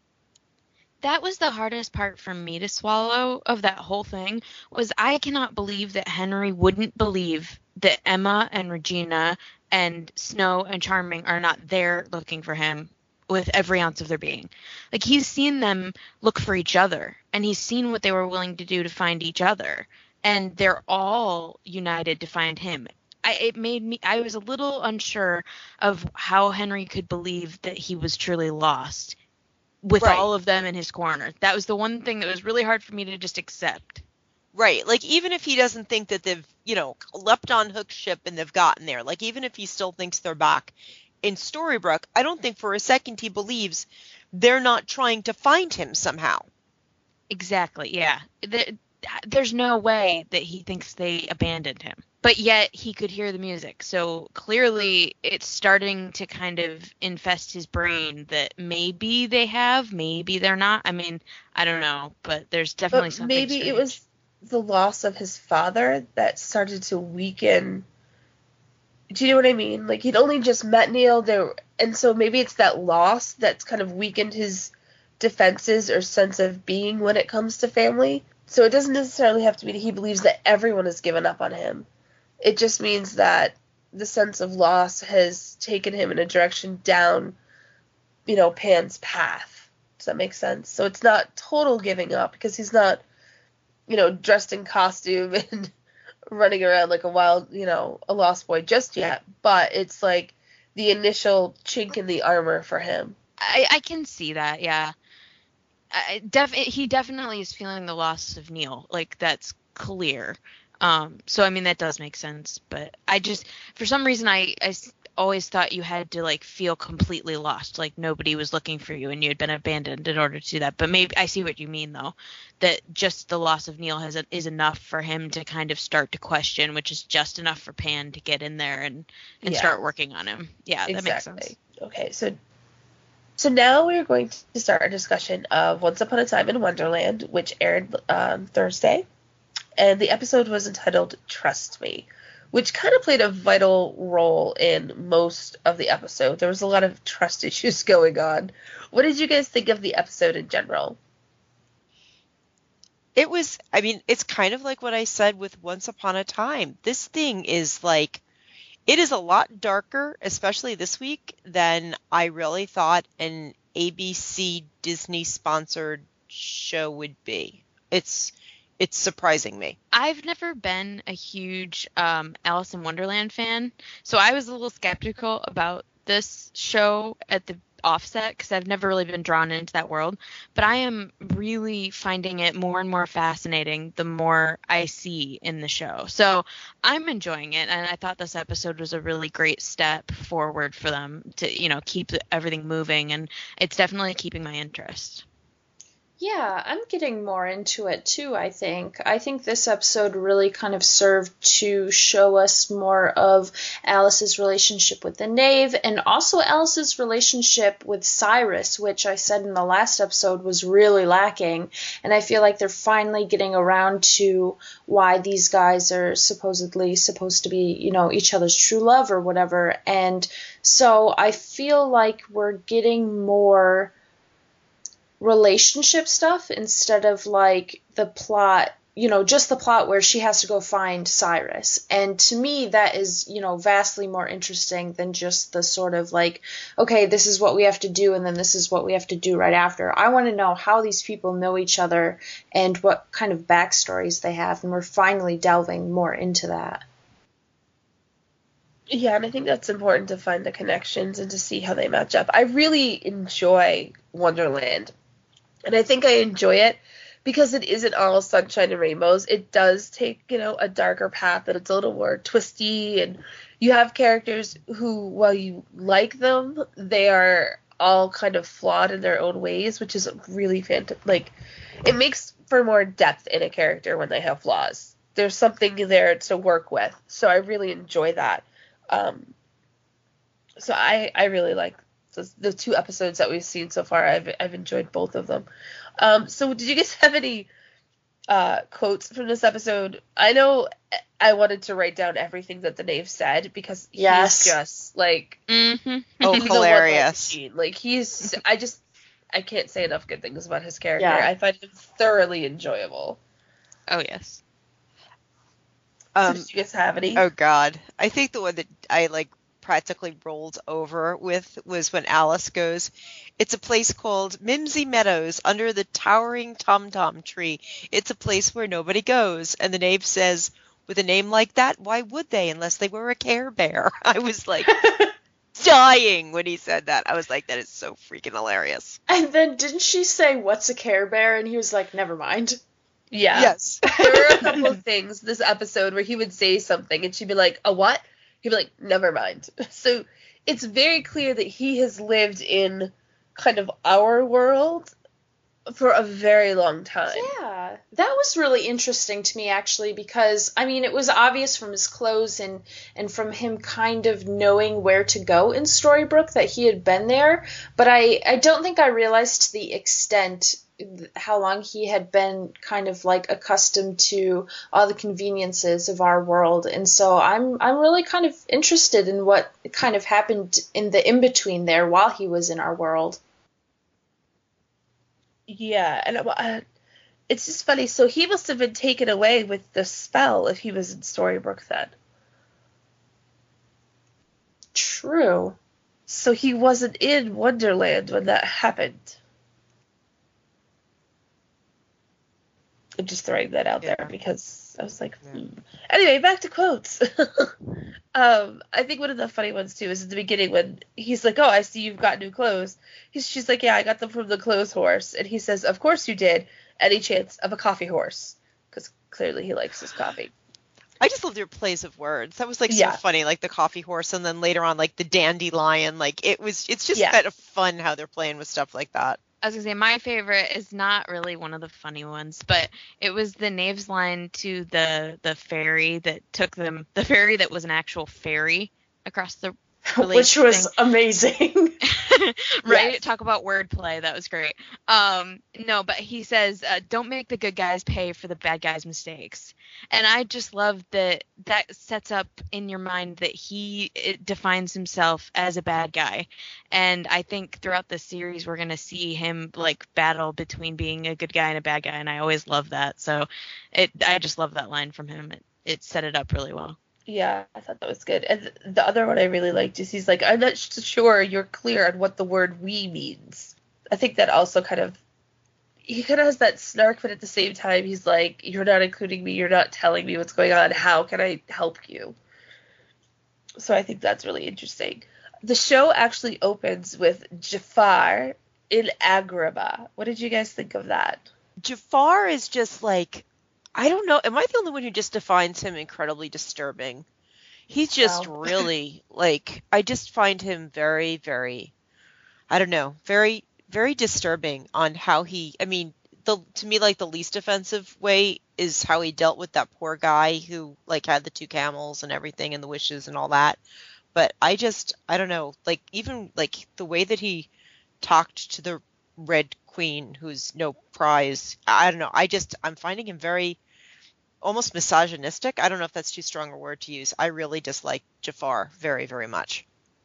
That was the hardest part for me to swallow of that whole thing, was I cannot believe that Henry wouldn't believe that Emma and Regina and Snow and Charming are not there looking for him with every ounce of their being. Like, he's seen them look for each other, and he's seen what they were willing to do to find each other, and they're all united to find him. I, it made me, I was a little unsure of how Henry could believe that he was truly lost with Right. all of them in his corner. That was the one thing that was really hard for me to just accept. Right. Like, even if he doesn't think that they've, you know, leapt on Hook's ship and they've gotten there, like, even if he still thinks they're back in Storybrooke, I don't think for a second he believes they're not trying to find him somehow. Exactly, yeah. There- There's no way that he thinks they abandoned him. But yet he could hear the music. So clearly it's starting to kind of infest his brain that maybe they have, maybe they're not. I mean, I don't know, but there's definitely But something maybe it strange. was the loss of his father that started to weaken. Do you know what I mean? Like, he'd only just met Neil there, and so maybe it's that loss that's kind of weakened his defenses or sense of being when it comes to family. So it doesn't necessarily have to be that he believes that everyone has given up on him. It just means that the sense of loss has taken him in a direction down, you know, Pan's path. Does that make sense? So it's not total giving up, because he's not, you know, dressed in costume and running around like a wild, you know, a lost boy just yet. But it's like the initial chink in the armor for him. I, I can see that, yeah. I, def- he definitely is feeling the loss of Neil. Like, that's clear. Um, so, I mean, that does make sense. But I just, for some reason, I, I always thought you had to, like, feel completely lost. Like, nobody was looking for you and you had been abandoned in order to do that. But maybe, I see what you mean, though. That just the loss of Neil has is enough for him to kind of start to question, which is just enough for Pan to get in there and, and Yeah. start working on him. Yeah, that Exactly. makes sense. Okay, so so now we're going to start a discussion of Once Upon a Time in Wonderland, which aired on Thursday. And the episode was entitled Trust Me, which kind of played a vital role in most of the episode. There was a lot of trust issues going on. What did you guys think of the episode in general? It was, I mean, it's kind of like what I said with Once Upon a Time. This thing is like, it is a lot darker, especially this week, than I really thought an A B C Disney sponsored show would be. It's it's surprising me. I've never been a huge um, Alice in Wonderland fan, so I was a little skeptical about this show at the offset because I've never really been drawn into that world. But I am really finding it more and more fascinating the more I see in the show. So I'm enjoying it, and I thought this episode was a really great step forward for them to, you know, keep everything moving, and it's definitely keeping my interest. Yeah, I'm getting more into it too, I think. I think this episode really kind of served to show us more of Alice's relationship with the Knave, and also Alice's relationship with Cyrus, which I said in the last episode was really lacking. And I feel like they're finally getting around to why these guys are supposedly supposed to be, you know, each other's true love or whatever. And so I feel like we're getting more relationship stuff instead of like the plot, you know, just the plot where she has to go find Cyrus. And to me, that is, you know, vastly more interesting than just the sort of like, okay, this is what we have to do and then this is what we have to do right after. I want to know how these people know each other and what kind of backstories they have, and we're finally delving more into that. Yeah, and I think that's important to find the connections and to see how they match up. I really enjoy Wonderland. And I think I enjoy it because it isn't all sunshine and rainbows. It does take, you know, a darker path, and it's a little more twisty. And you have characters who, while you like them, they are all kind of flawed in their own ways, which is really fantastic. Like, it makes for more depth in a character when they have flaws. There's something there to work with. So I really enjoy that. Um, so I, I really like the, the two episodes that we've seen so far. I've I've enjoyed both of them. Um, so did you guys have any uh, quotes from this episode? I know I wanted to write down everything that the Knave said because he's Yes. just like Mm-hmm. Oh, he's a hilarious. one-man machine. Like he's I just I can't say enough good things about his character. Yeah. I find him thoroughly enjoyable. Oh, yes. So Um, did you guys have any? oh God, I think the one that I like practically rolled over with was when Alice goes, "It's a place called Mimsy Meadows under the towering tom tom tree. It's a place where nobody goes." And the Knave says, "With a name like that, why would they unless they were a Care Bear?" I was like dying when he said that. I was like, that is so freaking hilarious. And then didn't she say, "What's a Care Bear?" And he was like, "Never mind." Yeah. Yes. There were a couple of things this episode where he would say something and she'd be like, "A what?" He'd be like, "Never mind." So it's very clear that he has lived in kind of our world for a very long time. Yeah, that was really interesting to me, actually, because, I mean, it was obvious from his clothes and, and from him kind of knowing where to go in Storybrooke that he had been there, but I, I don't think I realized to the extent how long he had been kind of like accustomed to all the conveniences of our world. And so I'm I'm really kind of interested in what kind of happened in the in-between there while he was in our world. Yeah, and uh, It's just funny. So he must have been taken away with the spell if he was in Storybrooke then. True. So he wasn't in Wonderland when that happened. I'm just throwing that out Yeah. there because I was like, Yeah. hmm. Anyway, back to quotes. um, I think one of the funny ones too is at the beginning when he's like, "Oh, I see you've got new clothes." He's she's like, "Yeah, I got them from the clothes horse," and he says, "Of course you did. Any chance of a coffee horse?" Because clearly he likes his coffee. I just love their plays of words. That was like so Yeah. funny, like the coffee horse, and then later on, like the dandelion. Like it was, it's just Yeah. kind of fun how they're playing with stuff like that. I was gonna say my favorite is not really one of the funny ones, but it was the Knaves line to the the ferry that took them, the ferry that was an actual ferry across the really Which was thing. amazing. Right? Yes. Talk about wordplay. That was great. Um, no, but he says, uh, "Don't make the good guys pay for the bad guys' mistakes," and I just love that. That sets up in your mind that he it defines himself as a bad guy, and I think throughout the series we're gonna see him like battle between being a good guy and a bad guy, and I always love that. So, it I just love that line from him. It, it set it up really well. Yeah, I thought that was good. And th- the other one I really liked is he's like, "I'm not sh- sure you're clear on what the word we means." I think that also kind of, he kind of has that snark, but at the same time, he's like, "You're not including me. You're not telling me what's going on. How can I help you?" So I think that's really interesting. The show actually opens with Jafar in Agrabah. What did you guys think of that? Jafar is just like, I don't know. Am I the only one who just defines him incredibly disturbing? He's just Wow. really like, I just find him very, very, I don't know, very, very disturbing on how he, I mean, the to me, like the least offensive way is how he dealt with that poor guy who like had the two camels and everything and the wishes and all that. But I just, I don't know, like even like the way that he talked to the Red Queen, who's no prize. I don't know. I just, I'm finding him very almost misogynistic. I don't know if that's too strong a word to use. I really dislike Jafar very, very much.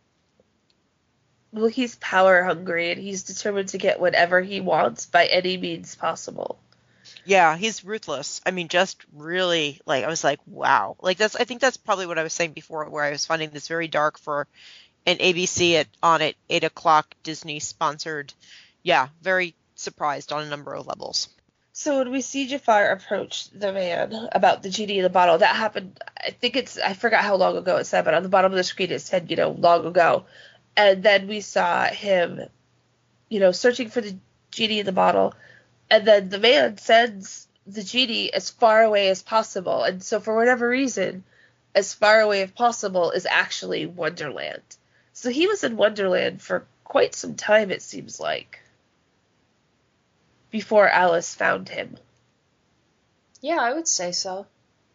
Well, he's power hungry and he's determined to get whatever he wants by any means possible. Yeah, he's ruthless. I mean, just really like, I was like, wow. Like that's, I think that's probably what I was saying before, where I was finding this very dark for an A B C at on at eight o'clock Disney sponsored. Yeah, very surprised on a number of levels. So when we see Jafar approach the man about the genie in the bottle, that happened, I think it's, I forgot how long ago it said, but on the bottom of the screen it said, you know, long ago. And then we saw him, you know, searching for the genie in the bottle. And then the man sends the genie as far away as possible. And so for whatever reason, as far away as possible is actually Wonderland. So he was in Wonderland for quite some time, it seems like, before Alice found him. Yeah, I would say so.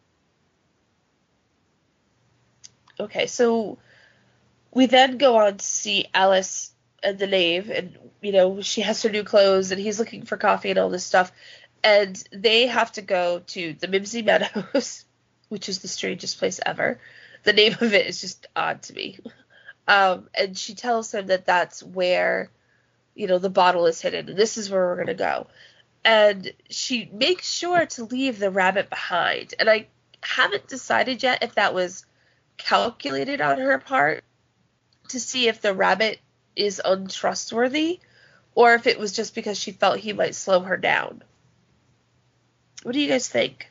Okay, so we then go on to see Alice and the knave, and, you know, she has her new clothes, and he's looking for coffee and all this stuff, and they have to go to the Mimsy Meadows, which is the strangest place ever. The name of it is just odd to me. Um, and she tells him that that's where, you know, the bottle is hidden, and this is where we're going to go. And she makes sure to leave the rabbit behind, and I haven't decided yet if that was calculated on her part to see if the rabbit is untrustworthy, or if it was just because she felt he might slow her down. What do you guys think?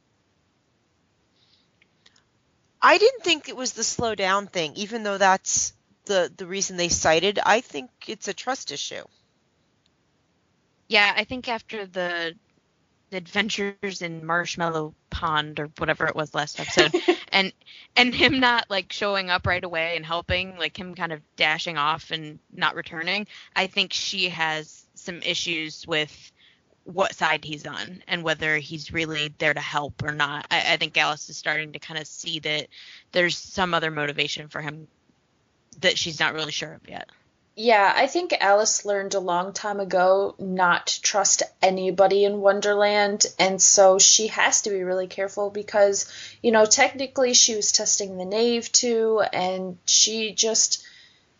I didn't think it was the slow down thing, even though that's the the reason they cited. I think it's a trust issue. Yeah, I think after the, the adventures in Marshmallow Pond or whatever it was last episode, and and him not like showing up right away and helping, like him kind of dashing off and not returning, I think she has some issues with what side he's on and whether he's really there to help or not. I, I think Alice is starting to kind of see that there's some other motivation for him that she's not really sure of yet. Yeah, I think Alice learned a long time ago not to trust anybody in Wonderland, and so she has to be really careful because, you know, technically she was testing the knave too, and she just,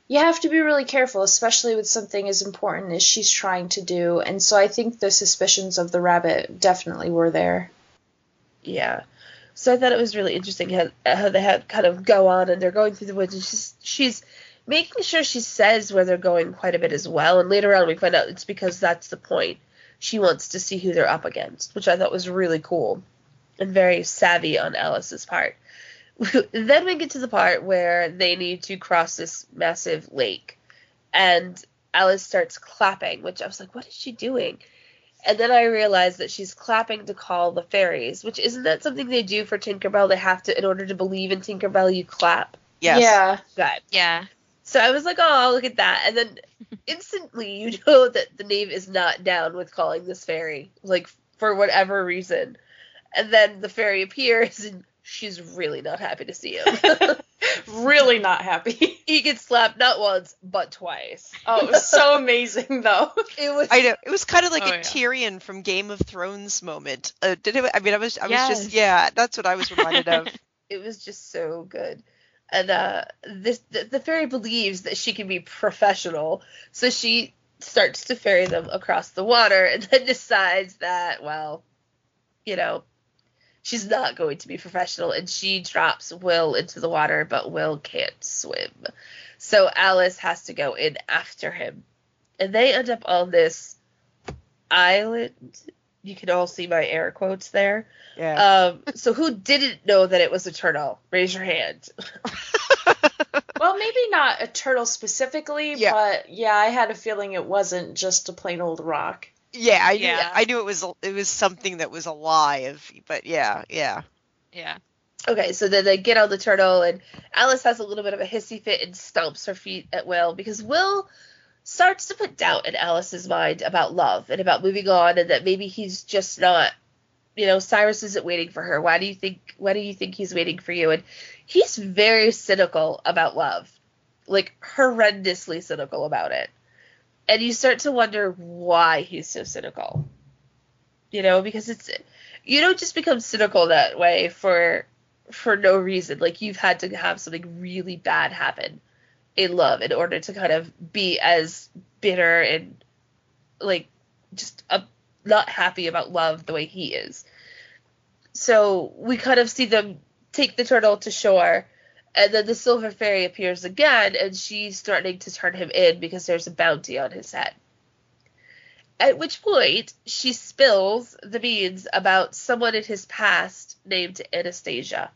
you have to be really careful, especially with something as important as she's trying to do. And so I think the suspicions of the rabbit definitely were there. Yeah. So I thought it was really interesting how, how they had kind of go on and they're going through the woods and she's she's making sure she says where they're going quite a bit as well. And later on we find out it's because that's the point. She wants to see who they're up against, which I thought was really cool and very savvy on Alice's part. Then we get to the part where they need to cross this massive lake. And Alice starts clapping, which I was like, what is she doing? And then I realized that she's clapping to call the fairies, which isn't that something they do for Tinkerbell? They have to, in order to believe in Tinkerbell, you clap. Yes. Yeah. Good. Yeah. So I was like, oh, look at that. And then instantly you know that the knave is not down with calling this fairy, like, for whatever reason. And then the fairy appears and she's really not happy to see him. Really not happy. He gets slapped not once, but twice. Oh, it was so amazing, though. It was I know. It was kind of like Oh, a yeah. Tyrion from Game of Thrones moment. Uh, did it, I mean, I was, I was Yes. just, yeah, that's what I was reminded of. it was just so good. And uh, this the, the fairy believes that she can be professional, so she starts to ferry them across the water and then decides that, well, you know, she's not going to be professional, and she drops Will into the water, but Will can't swim. So Alice has to go in after him. And they end up on this island. You can all see my air quotes there. Yeah. Um, so who didn't know that it was a turtle? Raise your hand. Well, maybe not a turtle specifically, Yeah. but yeah, I had a feeling it wasn't just a plain old rock. yeah, I knew, Yeah. I knew it was, it was something that was alive, but yeah, yeah. Yeah. Okay, so then they get on the turtle, and Alice has a little bit of a hissy fit and stomps her feet at Will, because Will starts to put doubt in Alice's mind about love and about moving on, and that maybe he's just not, you know, Cyrus isn't waiting for her. Why do you think, why do you think he's waiting for you? And he's very cynical about love, like horrendously cynical about it. And you start to wonder why he's so cynical, you know, because it's, you don't just become cynical that way for for no reason. Like, you've had to have something really bad happen in love in order to kind of be as bitter and, like, just uh, not happy about love the way he is. So we kind of see them take the turtle to shore, and then the Silver Fairy appears again, and she's starting to turn him in because there's a bounty on his head. At which point, she spills the beans about someone in his past named Anastasia.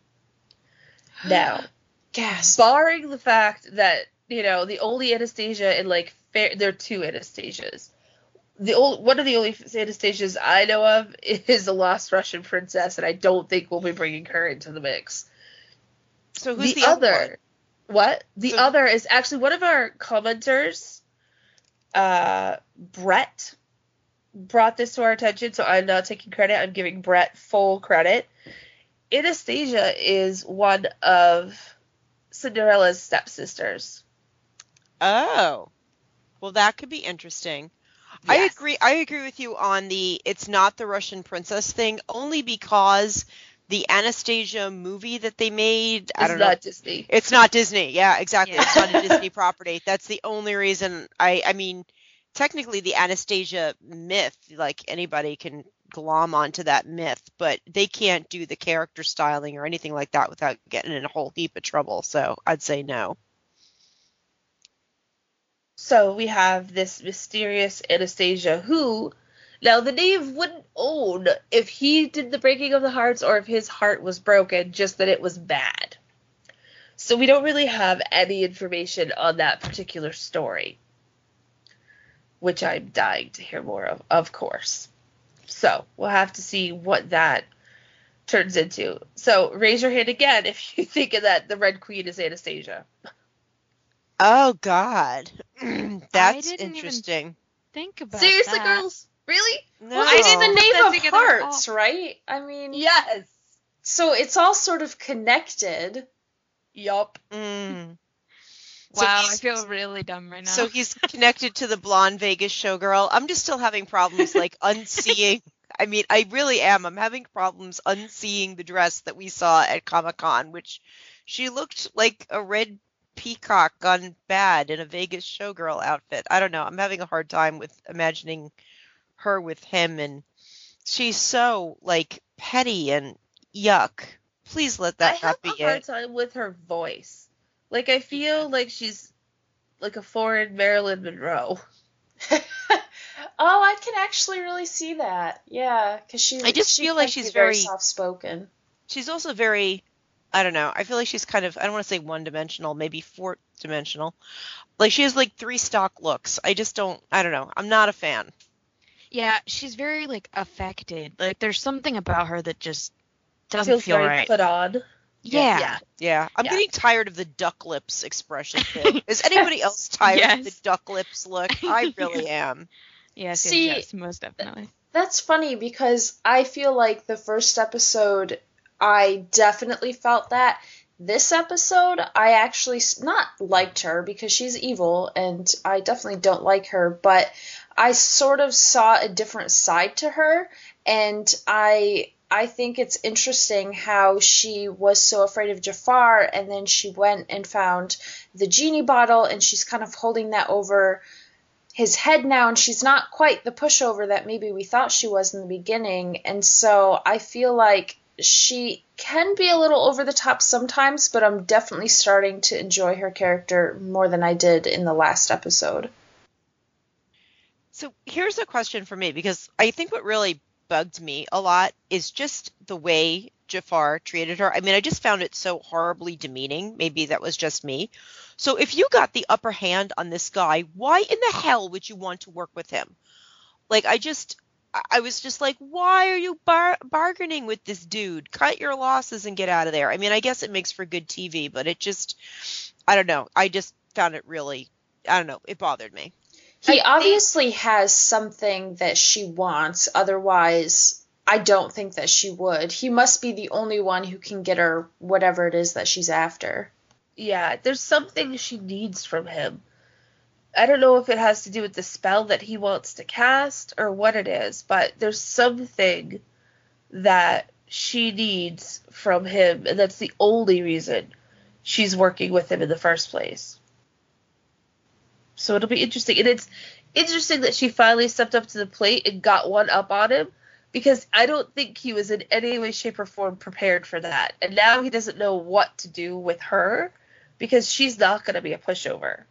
Now, Gasp. barring the fact that, you know, the only Anastasia in, like, fair, there are two Anastasias. The old, one of the only Anastasias I know of is a lost Russian princess, and I don't think we'll be bringing her into the mix. So who's the, the, other, what? The So- other is actually one of our commenters, uh, Brett, brought this to our attention, so I'm not taking credit. I'm giving Brett full credit. Anastasia is one of Cinderella's stepsisters. Oh, well, that could be interesting. I Yes. agree. I agree with you on the it's not the Russian princess thing, only because the Anastasia movie that they made, I It's don't know. not Disney. It's not Disney. Yeah, exactly. Yeah. It's not a Disney property. That's the only reason. I I mean, technically the Anastasia myth, like anybody can glom onto that myth, but they can't do the character styling or anything like that without getting in a whole heap of trouble. So I'd say no. So we have this mysterious Anastasia who, now the knave wouldn't own if he did the breaking of the hearts or if his heart was broken, just that it was bad. So we don't really have any information on that particular story, which I'm dying to hear more of, of course. So we'll have to see what that turns into. So raise your hand again if you think that the Red Queen is Anastasia. Oh God, that's didn't even interesting. Think about Seriously, that. girls? Really? No. Well, it's I the didn't put that Knave of together at Hearts, all. right? I mean, Yes. so it's all sort of connected. Yup. Mm. So Wow, I he's- feel really dumb right now. So he's connected to the blonde Vegas showgirl. I'm just still having problems like unseeing. I mean, I really am. I'm having problems unseeing the dress that we saw at Comic Con, which she looked like a red peacock gone bad in a Vegas showgirl outfit. I don't know. I'm having a hard time with imagining her with him, and she's so, like, petty and yuck. Please let that I have not be a hard it. time with her voice. Like, I feel like she's like a foreign Marilyn Monroe. Oh, I can actually really see that. Yeah, because she's. I just she feel like can she's be very very- soft spoken. She's also very, I don't know. I feel like she's kind of, I don't want to say one-dimensional, maybe four-dimensional. Like, she has, like, three stock looks. I just don't, I don't know. I'm not a fan. Yeah, she's very like affected. Like there's something about her that just doesn't Feels feel very right. put on. Yeah. Yeah. Yeah, I'm Yeah. getting tired of the duck lips expression thing. Is anybody else tired of the Yes. duck lips look? I really am. Yes, See, yes, yes, most definitely. That's funny because I feel like the first episode, I definitely felt that. This episode, I actually s- not liked her because she's evil and I definitely don't like her, but I sort of saw a different side to her, and I I think it's interesting how she was so afraid of Jafar, and then she went and found the genie bottle, and she's kind of holding that over his head now, and she's not quite the pushover that maybe we thought she was in the beginning. And so I feel like she can be a little over the top sometimes, but I'm definitely starting to enjoy her character more than I did in the last episode. So here's a question for me, because I think what really bugged me a lot is just the way Jafar treated her. I mean, I just found it so horribly demeaning. Maybe that was just me. So if you got the upper hand on this guy, why in the hell would you want to work with him? Like, I just, I- I was just like, why are you bar- bargaining with this dude? Cut your losses and get out of there. I mean, I guess it makes for good T V, but it just, I don't know. I just found it really, I don't know. It bothered me. He I think- obviously has something that she wants, otherwise I don't think that she would. He must be the only one who can get her whatever it is that she's after. Yeah, there's something she needs from him. I don't know if it has to do with the spell that he wants to cast or what it is, but there's something that she needs from him, and that's the only reason she's working with him in the first place. So it'll be interesting. And it's interesting that she finally stepped up to the plate and got one up on him, because I don't think he was in any way, shape, or form prepared for that. And now he doesn't know what to do with her, because she's not going to be a pushover.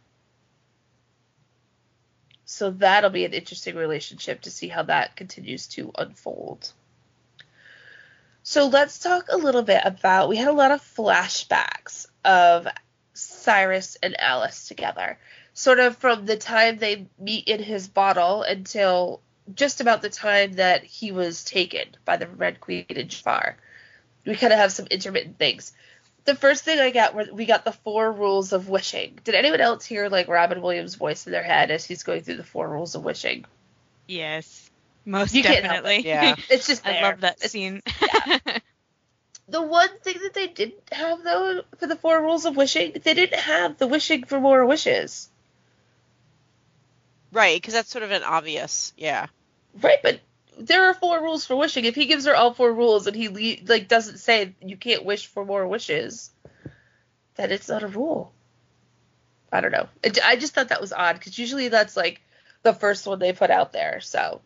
So that'll be an interesting relationship to see how that continues to unfold. So let's talk a little bit about, we had a lot of flashbacks of Cyrus and Alice together. Sort of from the time they meet in his bottle until just about the time that he was taken by the Red Queen and Jafar. We kind of have some intermittent things. The first thing I got were we got the four rules of wishing. Did anyone else hear like Robin Williams' voice in their head as he's going through the four rules of wishing? Yes, most You can't help definitely. Yeah. It's just I there. love that It's- scene. The one thing that they didn't have though for the four rules of wishing, they didn't have the wishing for more wishes. Right, because that's sort of an obvious, yeah. Right, but there are four rules for wishing. If he gives her all four rules and he le- like doesn't say you can't wish for more wishes, then it's not a rule. I don't know. It, I just thought that was odd, because usually that's like the first one they put out there. So,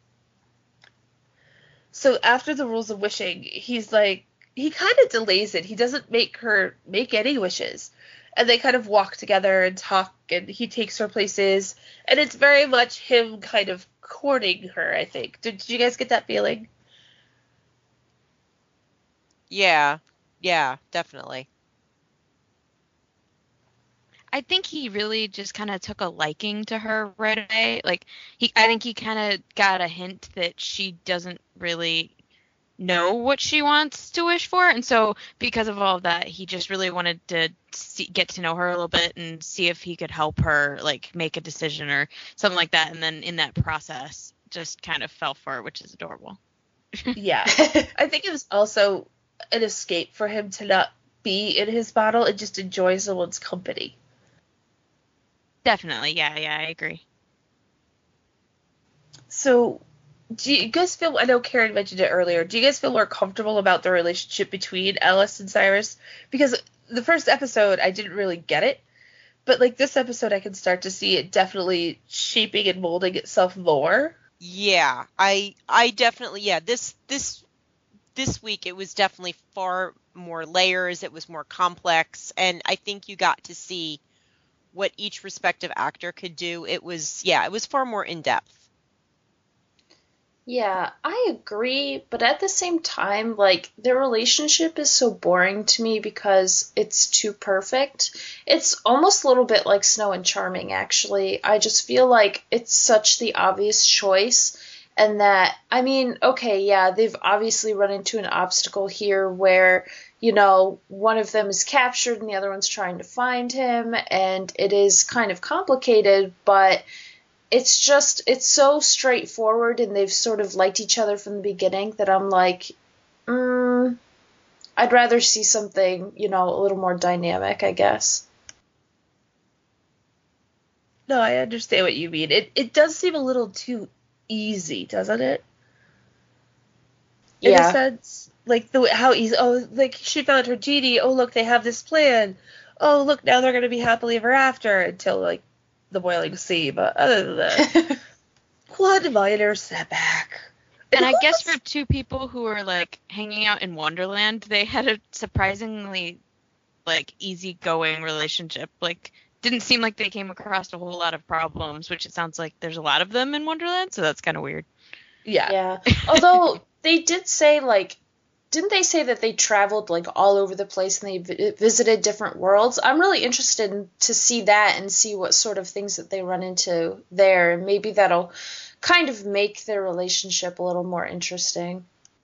so after the rules of wishing, he's like he kind of delays it. He doesn't make her make any wishes. And they kind of walk together and talk, and he takes her places. And it's very much him kind of courting her, I think. Did, did you guys get that feeling? Yeah, yeah, definitely. I think he really just kind of took a liking to her right away. Like he, I think he kind of got a hint that she doesn't really know what she wants to wish for, and so because of all of that, he just really wanted to see, get to know her a little bit and see if he could help her like make a decision or something like that. And then in that process, just kind of fell for it, which is adorable. Yeah. I think it was also an escape for him to not be in his bottle and just enjoy someone's company. Definitely, yeah, yeah, I agree. So, do you guys feel, I know Karen mentioned it earlier, do you guys feel more comfortable about the relationship between Alice and Cyrus? Because the first episode, I didn't really get it. but like this episode, I can start to see it definitely shaping and molding itself more. Yeah, I I definitely yeah, this this this week it was definitely far more layers, it was more complex, and I think you got to see what each respective actor could do. It was yeah, it was far more in depth. Yeah, I agree, but at the same time, like, their relationship is so boring to me because it's too perfect. It's almost a little bit like Snow and Charming, actually. I just feel like it's such the obvious choice, and that, I mean, okay, yeah, they've obviously run into an obstacle here where, you know, one of them is captured and the other one's trying to find him, and it is kind of complicated, but it's just, it's so straightforward, and they've sort of liked each other from the beginning that I'm like, mm, I'd rather see something, you know, a little more dynamic, I guess. No, I understand what you mean. It it does seem a little too easy, doesn't it? In a Yeah. sense, like the how easy. Oh, like she found her genie. Oh, look, they have this plan. Oh, look, now they're gonna be happily ever after until like the boiling sea. But other than that, one minor setback. And I guess for two people who were like hanging out in Wonderland, they had a surprisingly like easygoing relationship. Like didn't seem like they came across a whole lot of problems, which it sounds like there's a lot of them in Wonderland, so that's kind of weird. Yeah. Yeah. Although they did say, like, didn't they say that they traveled, like, all over the place and they vi- visited different worlds? I'm really interested in, to see that and see what sort of things that they run into there. And maybe that'll kind of make their relationship a little more interesting.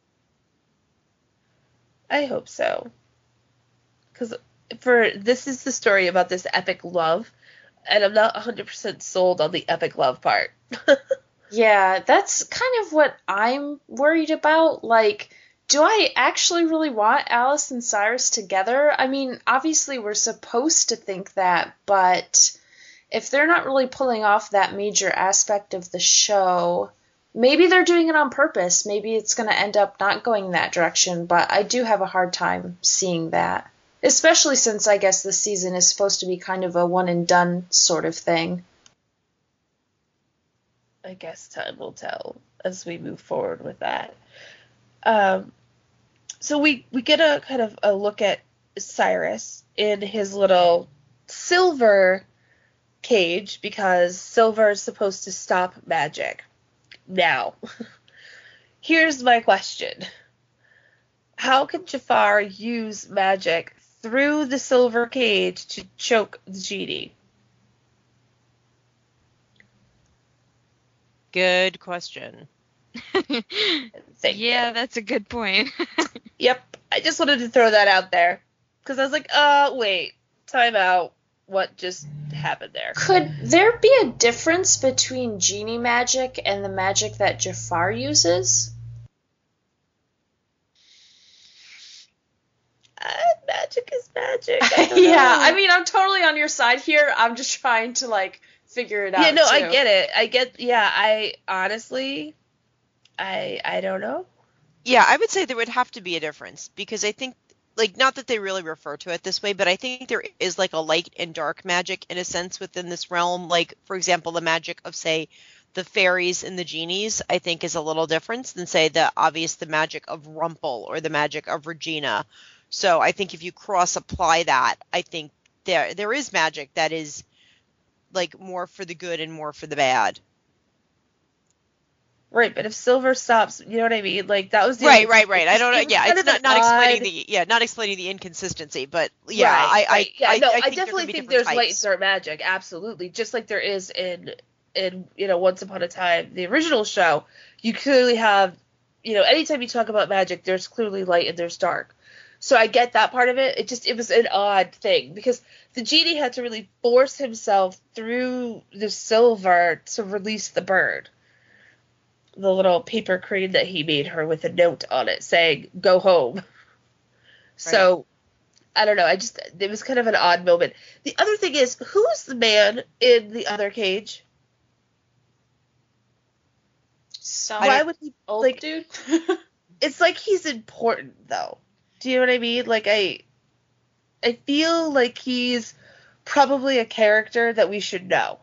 I hope so. Because for this is the story about this epic love, and I'm not one hundred percent sold on the epic love part. Yeah, that's kind of what I'm worried about. Like, do I actually really want Alice and Cyrus together? I mean, obviously we're supposed to think that, but if they're not really pulling off that major aspect of the show, maybe they're doing it on purpose. Maybe it's going to end up not going that direction, but I do have a hard time seeing that. Especially since I guess this season is supposed to be kind of a one and done sort of thing. I guess time will tell as we move forward with that. Um, so we, we get a kind of a look at Cyrus in his little silver cage because silver is supposed to stop magic. Now, here's my question. How can Jafar use magic through the silver cage to choke the genie? Good question. Thank yeah, you. that's a good point. Yep, I just wanted to throw that out there because I was like, uh, wait, time out. What just happened there? Could there be a difference between genie magic and the magic that Jafar uses? Uh, magic is magic. I don't Yeah, know. I mean, I'm totally on your side here. I'm just trying to, like, figure it out. Yeah, no, I too. get it. I get, yeah, I honestly, I I don't know. Yeah, I would say there would have to be a difference because I think, like, not that they really refer to it this way, but I think there is like a light and dark magic in a sense within this realm. Like, for example, the magic of, say, the fairies and the genies, I think is a little different than, say, the obvious, the magic of Rumpel or the magic of Regina. So I think if you cross apply that, I think there there is magic that is like more for the good and more for the bad. Right, but if silver stops, you know what I mean? Like that was the Right, only- right, right. I don't know. it was Yeah, kind it's of not, an not explaining odd- the yeah, not explaining the inconsistency, but yeah, Right, I, I, right. yeah, I, no, I, I, think there definitely could be think different there's light and types. dark magic, absolutely, just like there is in in you know Once Upon a Time, the original show. You clearly have, you know, anytime you talk about magic, there's clearly light and there's dark. So I get that part of it. It just it was an odd thing because the genie had to really force himself through the silver to release the bird. The little paper crane that he made her with a note on it saying, go home. So, I don't know. I just, it was kind of an odd moment. The other thing is, who's the man in the other cage? Some Why would he, old like, dude? it's like he's important, though. Do you know what I mean? Like, I, I feel like he's probably a character that we should know.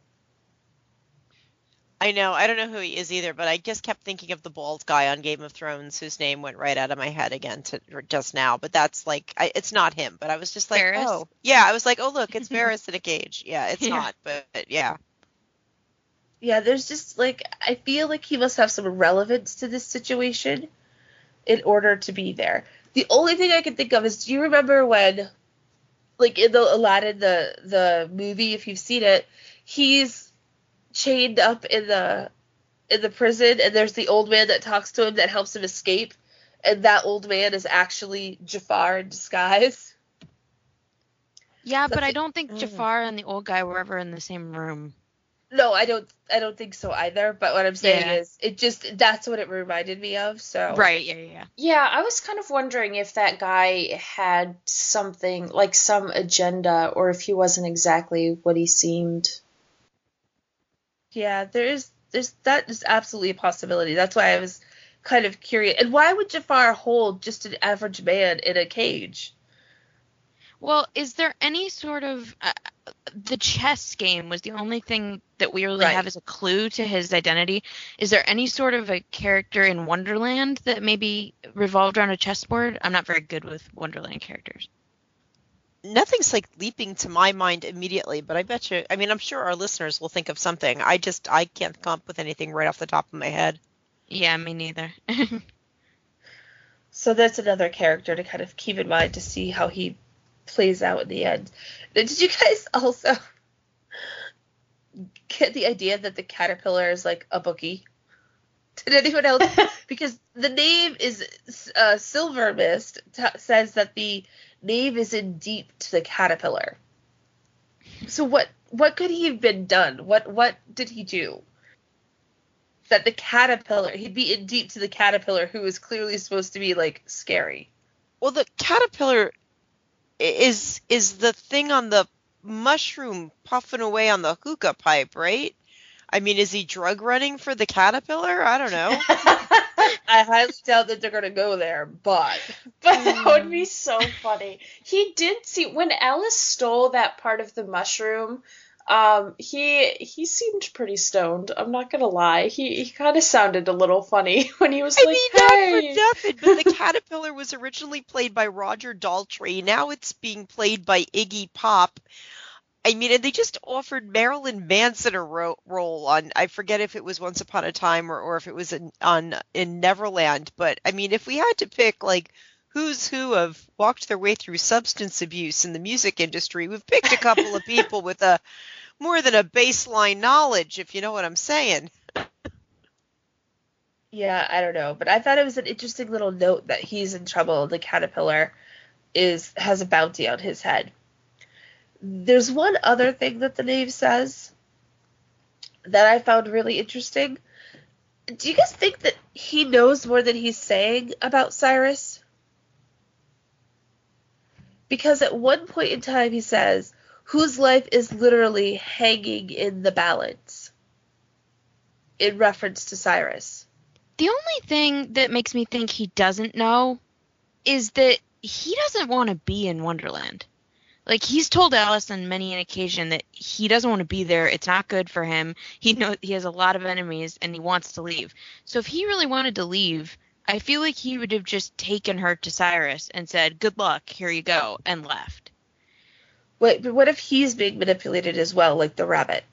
I know. I don't know who he is either, but I just kept thinking of the bald guy on Game of Thrones whose name went right out of my head again to just now. But that's like, I, it's not him. But I was just like, Varys? oh, yeah. I was like, oh, look, it's Varys in a cage. Yeah, it's Yeah. not, but, but yeah. Yeah, there's just like, I feel like he must have some relevance to this situation in order to be there. The only thing I can think of is, do you remember when, like in the Aladdin, the the movie, if you've seen it, he's chained up in the in the prison, and there's the old man that talks to him that helps him escape, and that old man is actually Jafar in disguise. Yeah, but That's I it. don't think Mm. Jafar and the old guy were ever in the same room. No, I don't. I don't think so either. But what I'm saying Yeah. is, it just that's what it reminded me of. So Right, yeah, yeah, yeah. Yeah, I was kind of wondering if that guy had something, like some agenda, or if he wasn't exactly what he seemed. yeah, there is. There's that is absolutely a possibility. That's why I was kind of curious. And why would Jafar hold just an average man in a cage? Well, is there any sort of uh, the chess game was the only thing that we really Right. have as a clue to his identity. Is there any sort of a character in Wonderland that maybe revolved around a chessboard? I'm not very good with Wonderland characters. Nothing's like leaping to my mind immediately, but I bet you, I mean, I'm sure our listeners will think of something. I just, I can't come up with anything right off the top of my head. Yeah, me neither. So that's another character to kind of keep in mind to see how he plays out in the end. Now, did you guys also get the idea that the caterpillar is like a bookie? Did anyone else? Because the name is uh, Silver Mist t- says that the name is in deep to the caterpillar. So what what could he have been done? What what did he do? That the caterpillar, he'd be in deep to the caterpillar, who is clearly supposed to be like scary. Well, the caterpillar i- is is the thing on the mushroom puffing away on the hookah pipe, right? I mean, is he drug running for the caterpillar? I don't know. I highly doubt that they're gonna go there, but But that would be so funny. He did see when Alice stole that part of the mushroom. Um, he he seemed pretty stoned. I'm not gonna lie. He he kind of sounded a little funny when he was I like, mean, "Hey." not for nothing, but the caterpillar was originally played by Roger Daltrey. Now it's being played by Iggy Pop. I mean, and they just offered Marilyn Manson a ro- role on, I forget if it was Once Upon a Time or, or if it was in, on in Neverland. But I mean, if we had to pick like who's who have walked their way through substance abuse in the music industry, we've picked a couple of people with a more than a baseline knowledge, if you know what I'm saying. yeah, I don't know. But I thought it was an interesting little note that he's in trouble. The caterpillar is has a bounty on his head. There's one other thing that the name says that I found really interesting. Do you guys think that he knows more than he's saying about Cyrus? Because at one point in time he says, whose life is literally hanging in the balance, in reference to Cyrus. The only thing that makes me think he doesn't know is that he doesn't want to be in Wonderland. Like, he's told Alice on many an occasion that he doesn't want to be there. It's not good for him. He knows he has a lot of enemies and he wants to leave. So if he really wanted to leave, I feel like he would have just taken her to Cyrus and said, good luck, here you go, and left. Wait, but what if he's being manipulated as well, like the rabbit?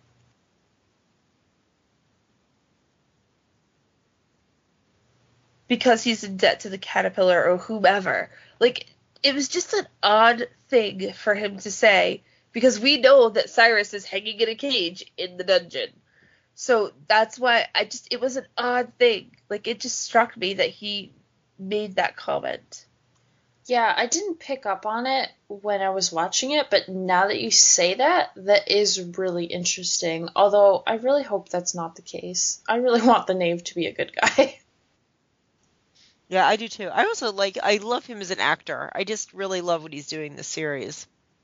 Because he's in debt to the caterpillar or whomever. Like, it was just an odd thing for him to say, because we know that Cyrus is hanging in a cage in the dungeon. So that's why I just, it was an odd thing. Like, it just struck me that he made that comment. Yeah, I didn't pick up on it when I was watching it, but now that you say that, that is really interesting. Although I really hope that's not the case. I really want the knave to be a good guy. Yeah, I do too. I also like, I love him as an actor. I just really love what he's doing in this series.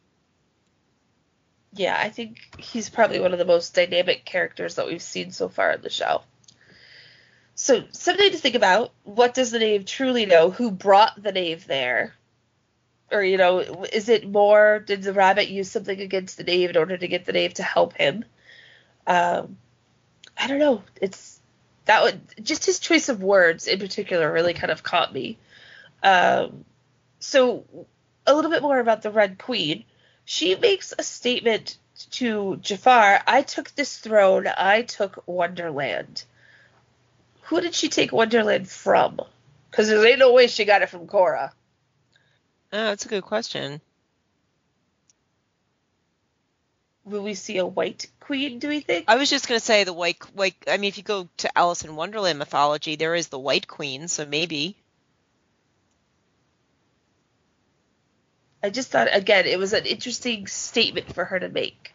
Yeah, I think he's probably one of the most dynamic characters that we've seen so far in the show. So, something to think about. What does the knave truly know? Who brought the knave there? Or, you know, is it more, did the rabbit use something against the knave in order to get the knave to help him? Um, I don't know. It's, that would, just his choice of words in particular really kind of caught me. Um, so, a little bit more about the Red Queen. She makes a statement to Jafar, I took this throne, I took Wonderland. Who did she take Wonderland from? Because there ain't no way she got it from Korra. Oh, that's a good question. Will we see a white queen, do we think? I was just going to say the white, white, I mean, if you go to Alice in Wonderland mythology, there is the White Queen, so maybe. I just thought, again, it was an interesting statement for her to make.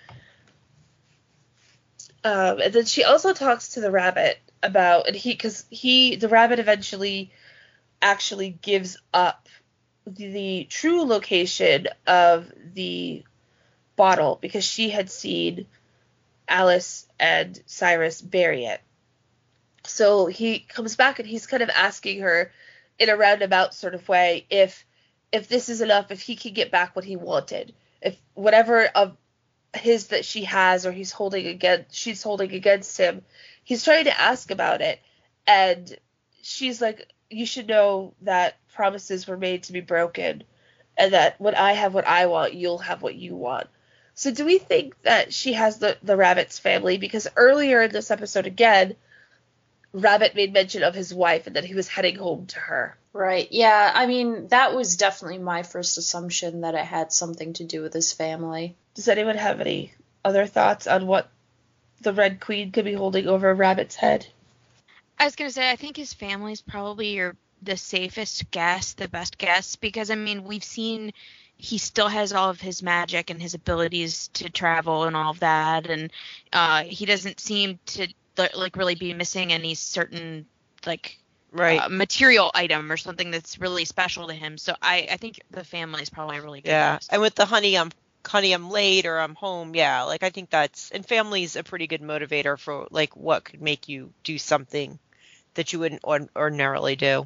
Um, and then she also talks to the rabbit about, and he, because he, the rabbit eventually actually gives up the, the true location of the bottle because she had seen Alice and Cyrus bury it. So he comes back and he's kind of asking her in a roundabout sort of way if if this is enough, if he can get back what he wanted, if whatever of his that she has or he's holding against she's holding against him, he's trying to ask about it, and she's like, you should know that promises were made to be broken, and that when I have what I want, you'll have what you want. So do we think that she has the, the rabbit's family? Because earlier in this episode, again, Rabbit made mention of his wife and that he was heading home to her. Right, yeah, I mean, that was definitely my first assumption, that it had something to do with his family. Does anyone have any other thoughts on what the Red Queen could be holding over Rabbit's head? I was going to say, I think his family's probably your the safest guess, the best guess, because, I mean, we've seen he still has all of his magic and his abilities to travel and all of that, and uh, he doesn't seem to, like, really be missing any certain, like, Right. uh, material item or something that's really special to him. So I, I think the family is probably a really good Yeah. guess. And with the honey, I'm honey, I'm late or I'm home. Yeah. Like, I think that's, and family's a pretty good motivator for, like, what could make you do something that you wouldn't or- ordinarily do.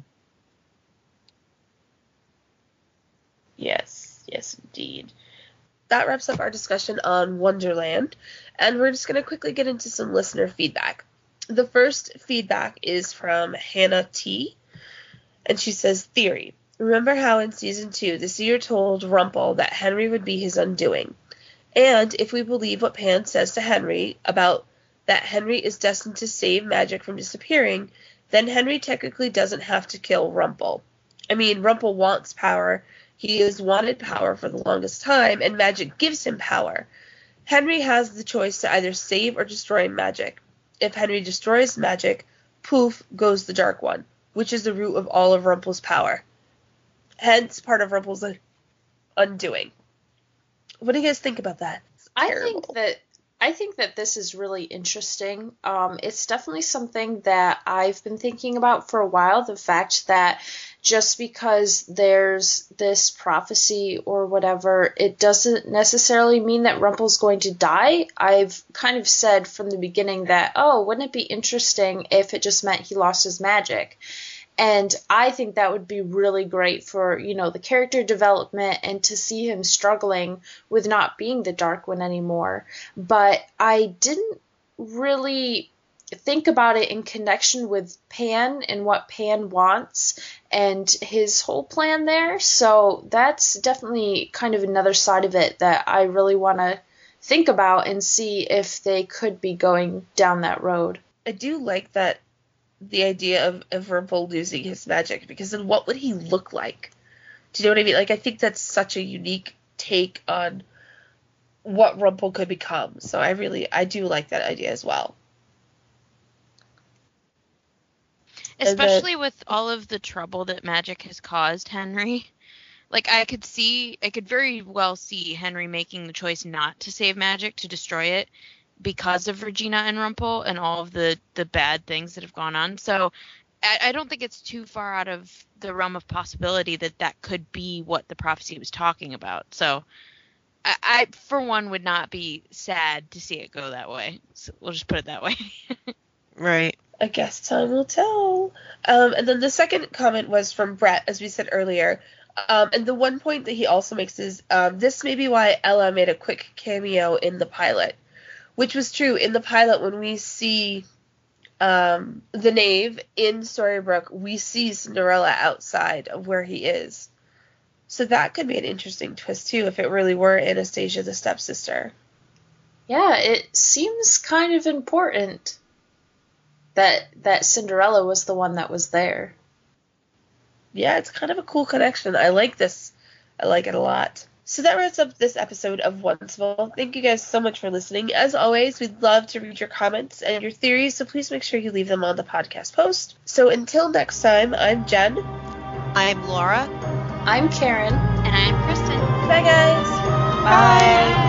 Yes, yes, indeed. That wraps up our discussion on Wonderland, and we're just going to quickly get into some listener feedback. The first feedback is from Hannah T, and she says, theory. Remember how in season two, the seer told Rumpel that Henry would be his undoing. And if we believe what Pan says to Henry about that Henry is destined to save magic from disappearing, then Henry technically doesn't have to kill Rumpel. I mean, Rumpel wants power. He has wanted power for the longest time, and magic gives him power. Henry has the choice to either save or destroy magic. If Henry destroys magic, poof, goes the Dark One, which is the root of all of Rumpel's power. Hence, part of Rumpel's undoing. What do you guys think about that? I think that I think that this is really interesting. Um, it's definitely something that I've been thinking about for a while, the fact that just because there's this prophecy or whatever, it doesn't necessarily mean that Rumpel's going to die. I've kind of said from the beginning that, oh, wouldn't it be interesting if it just meant he lost his magic? And I think that would be really great for, you know, the character development and to see him struggling with not being the Dark One anymore. But I didn't really think about it in connection with Pan and what Pan wants and his whole plan there. So that's definitely kind of another side of it that I really want to think about and see if they could be going down that road. I do like that, the idea of, of Rumpel losing his magic, because then what would he look like? Do you know what I mean? Like, I think that's such a unique take on what Rumpel could become. So I really, I do like that idea as well. Especially then, with all of the trouble that magic has caused Henry. Like, I could see, I could very well see Henry making the choice not to save magic, to destroy it, because of Regina and Rumpel and all of the, the bad things that have gone on. So I, I don't think it's too far out of the realm of possibility that that could be what the prophecy was talking about. So I, I for one, would not be sad to see it go that way. So we'll just put it that way. Right. I guess time will tell. Um, and then the second comment was from Brett, as we said earlier. Um, and the one point that he also makes is um, this may be why Ella made a quick cameo in the pilot, which was true. In the pilot, when we see um, the Knave in Storybrooke, we see Cinderella outside of where he is. So that could be an interesting twist, too, if it really were Anastasia, the stepsister. Yeah, it seems kind of important that that Cinderella was the one that was there. Yeah, it's kind of a cool connection. I like this. I like it a lot. So that wraps up this episode of Onceville. Thank you guys so much for listening. As always, we'd love to read your comments and your theories, so please make sure you leave them on the podcast post. So until next time, I'm Jen. I'm Laura. I'm Karen. And I'm Kristen. Bye, guys. Bye.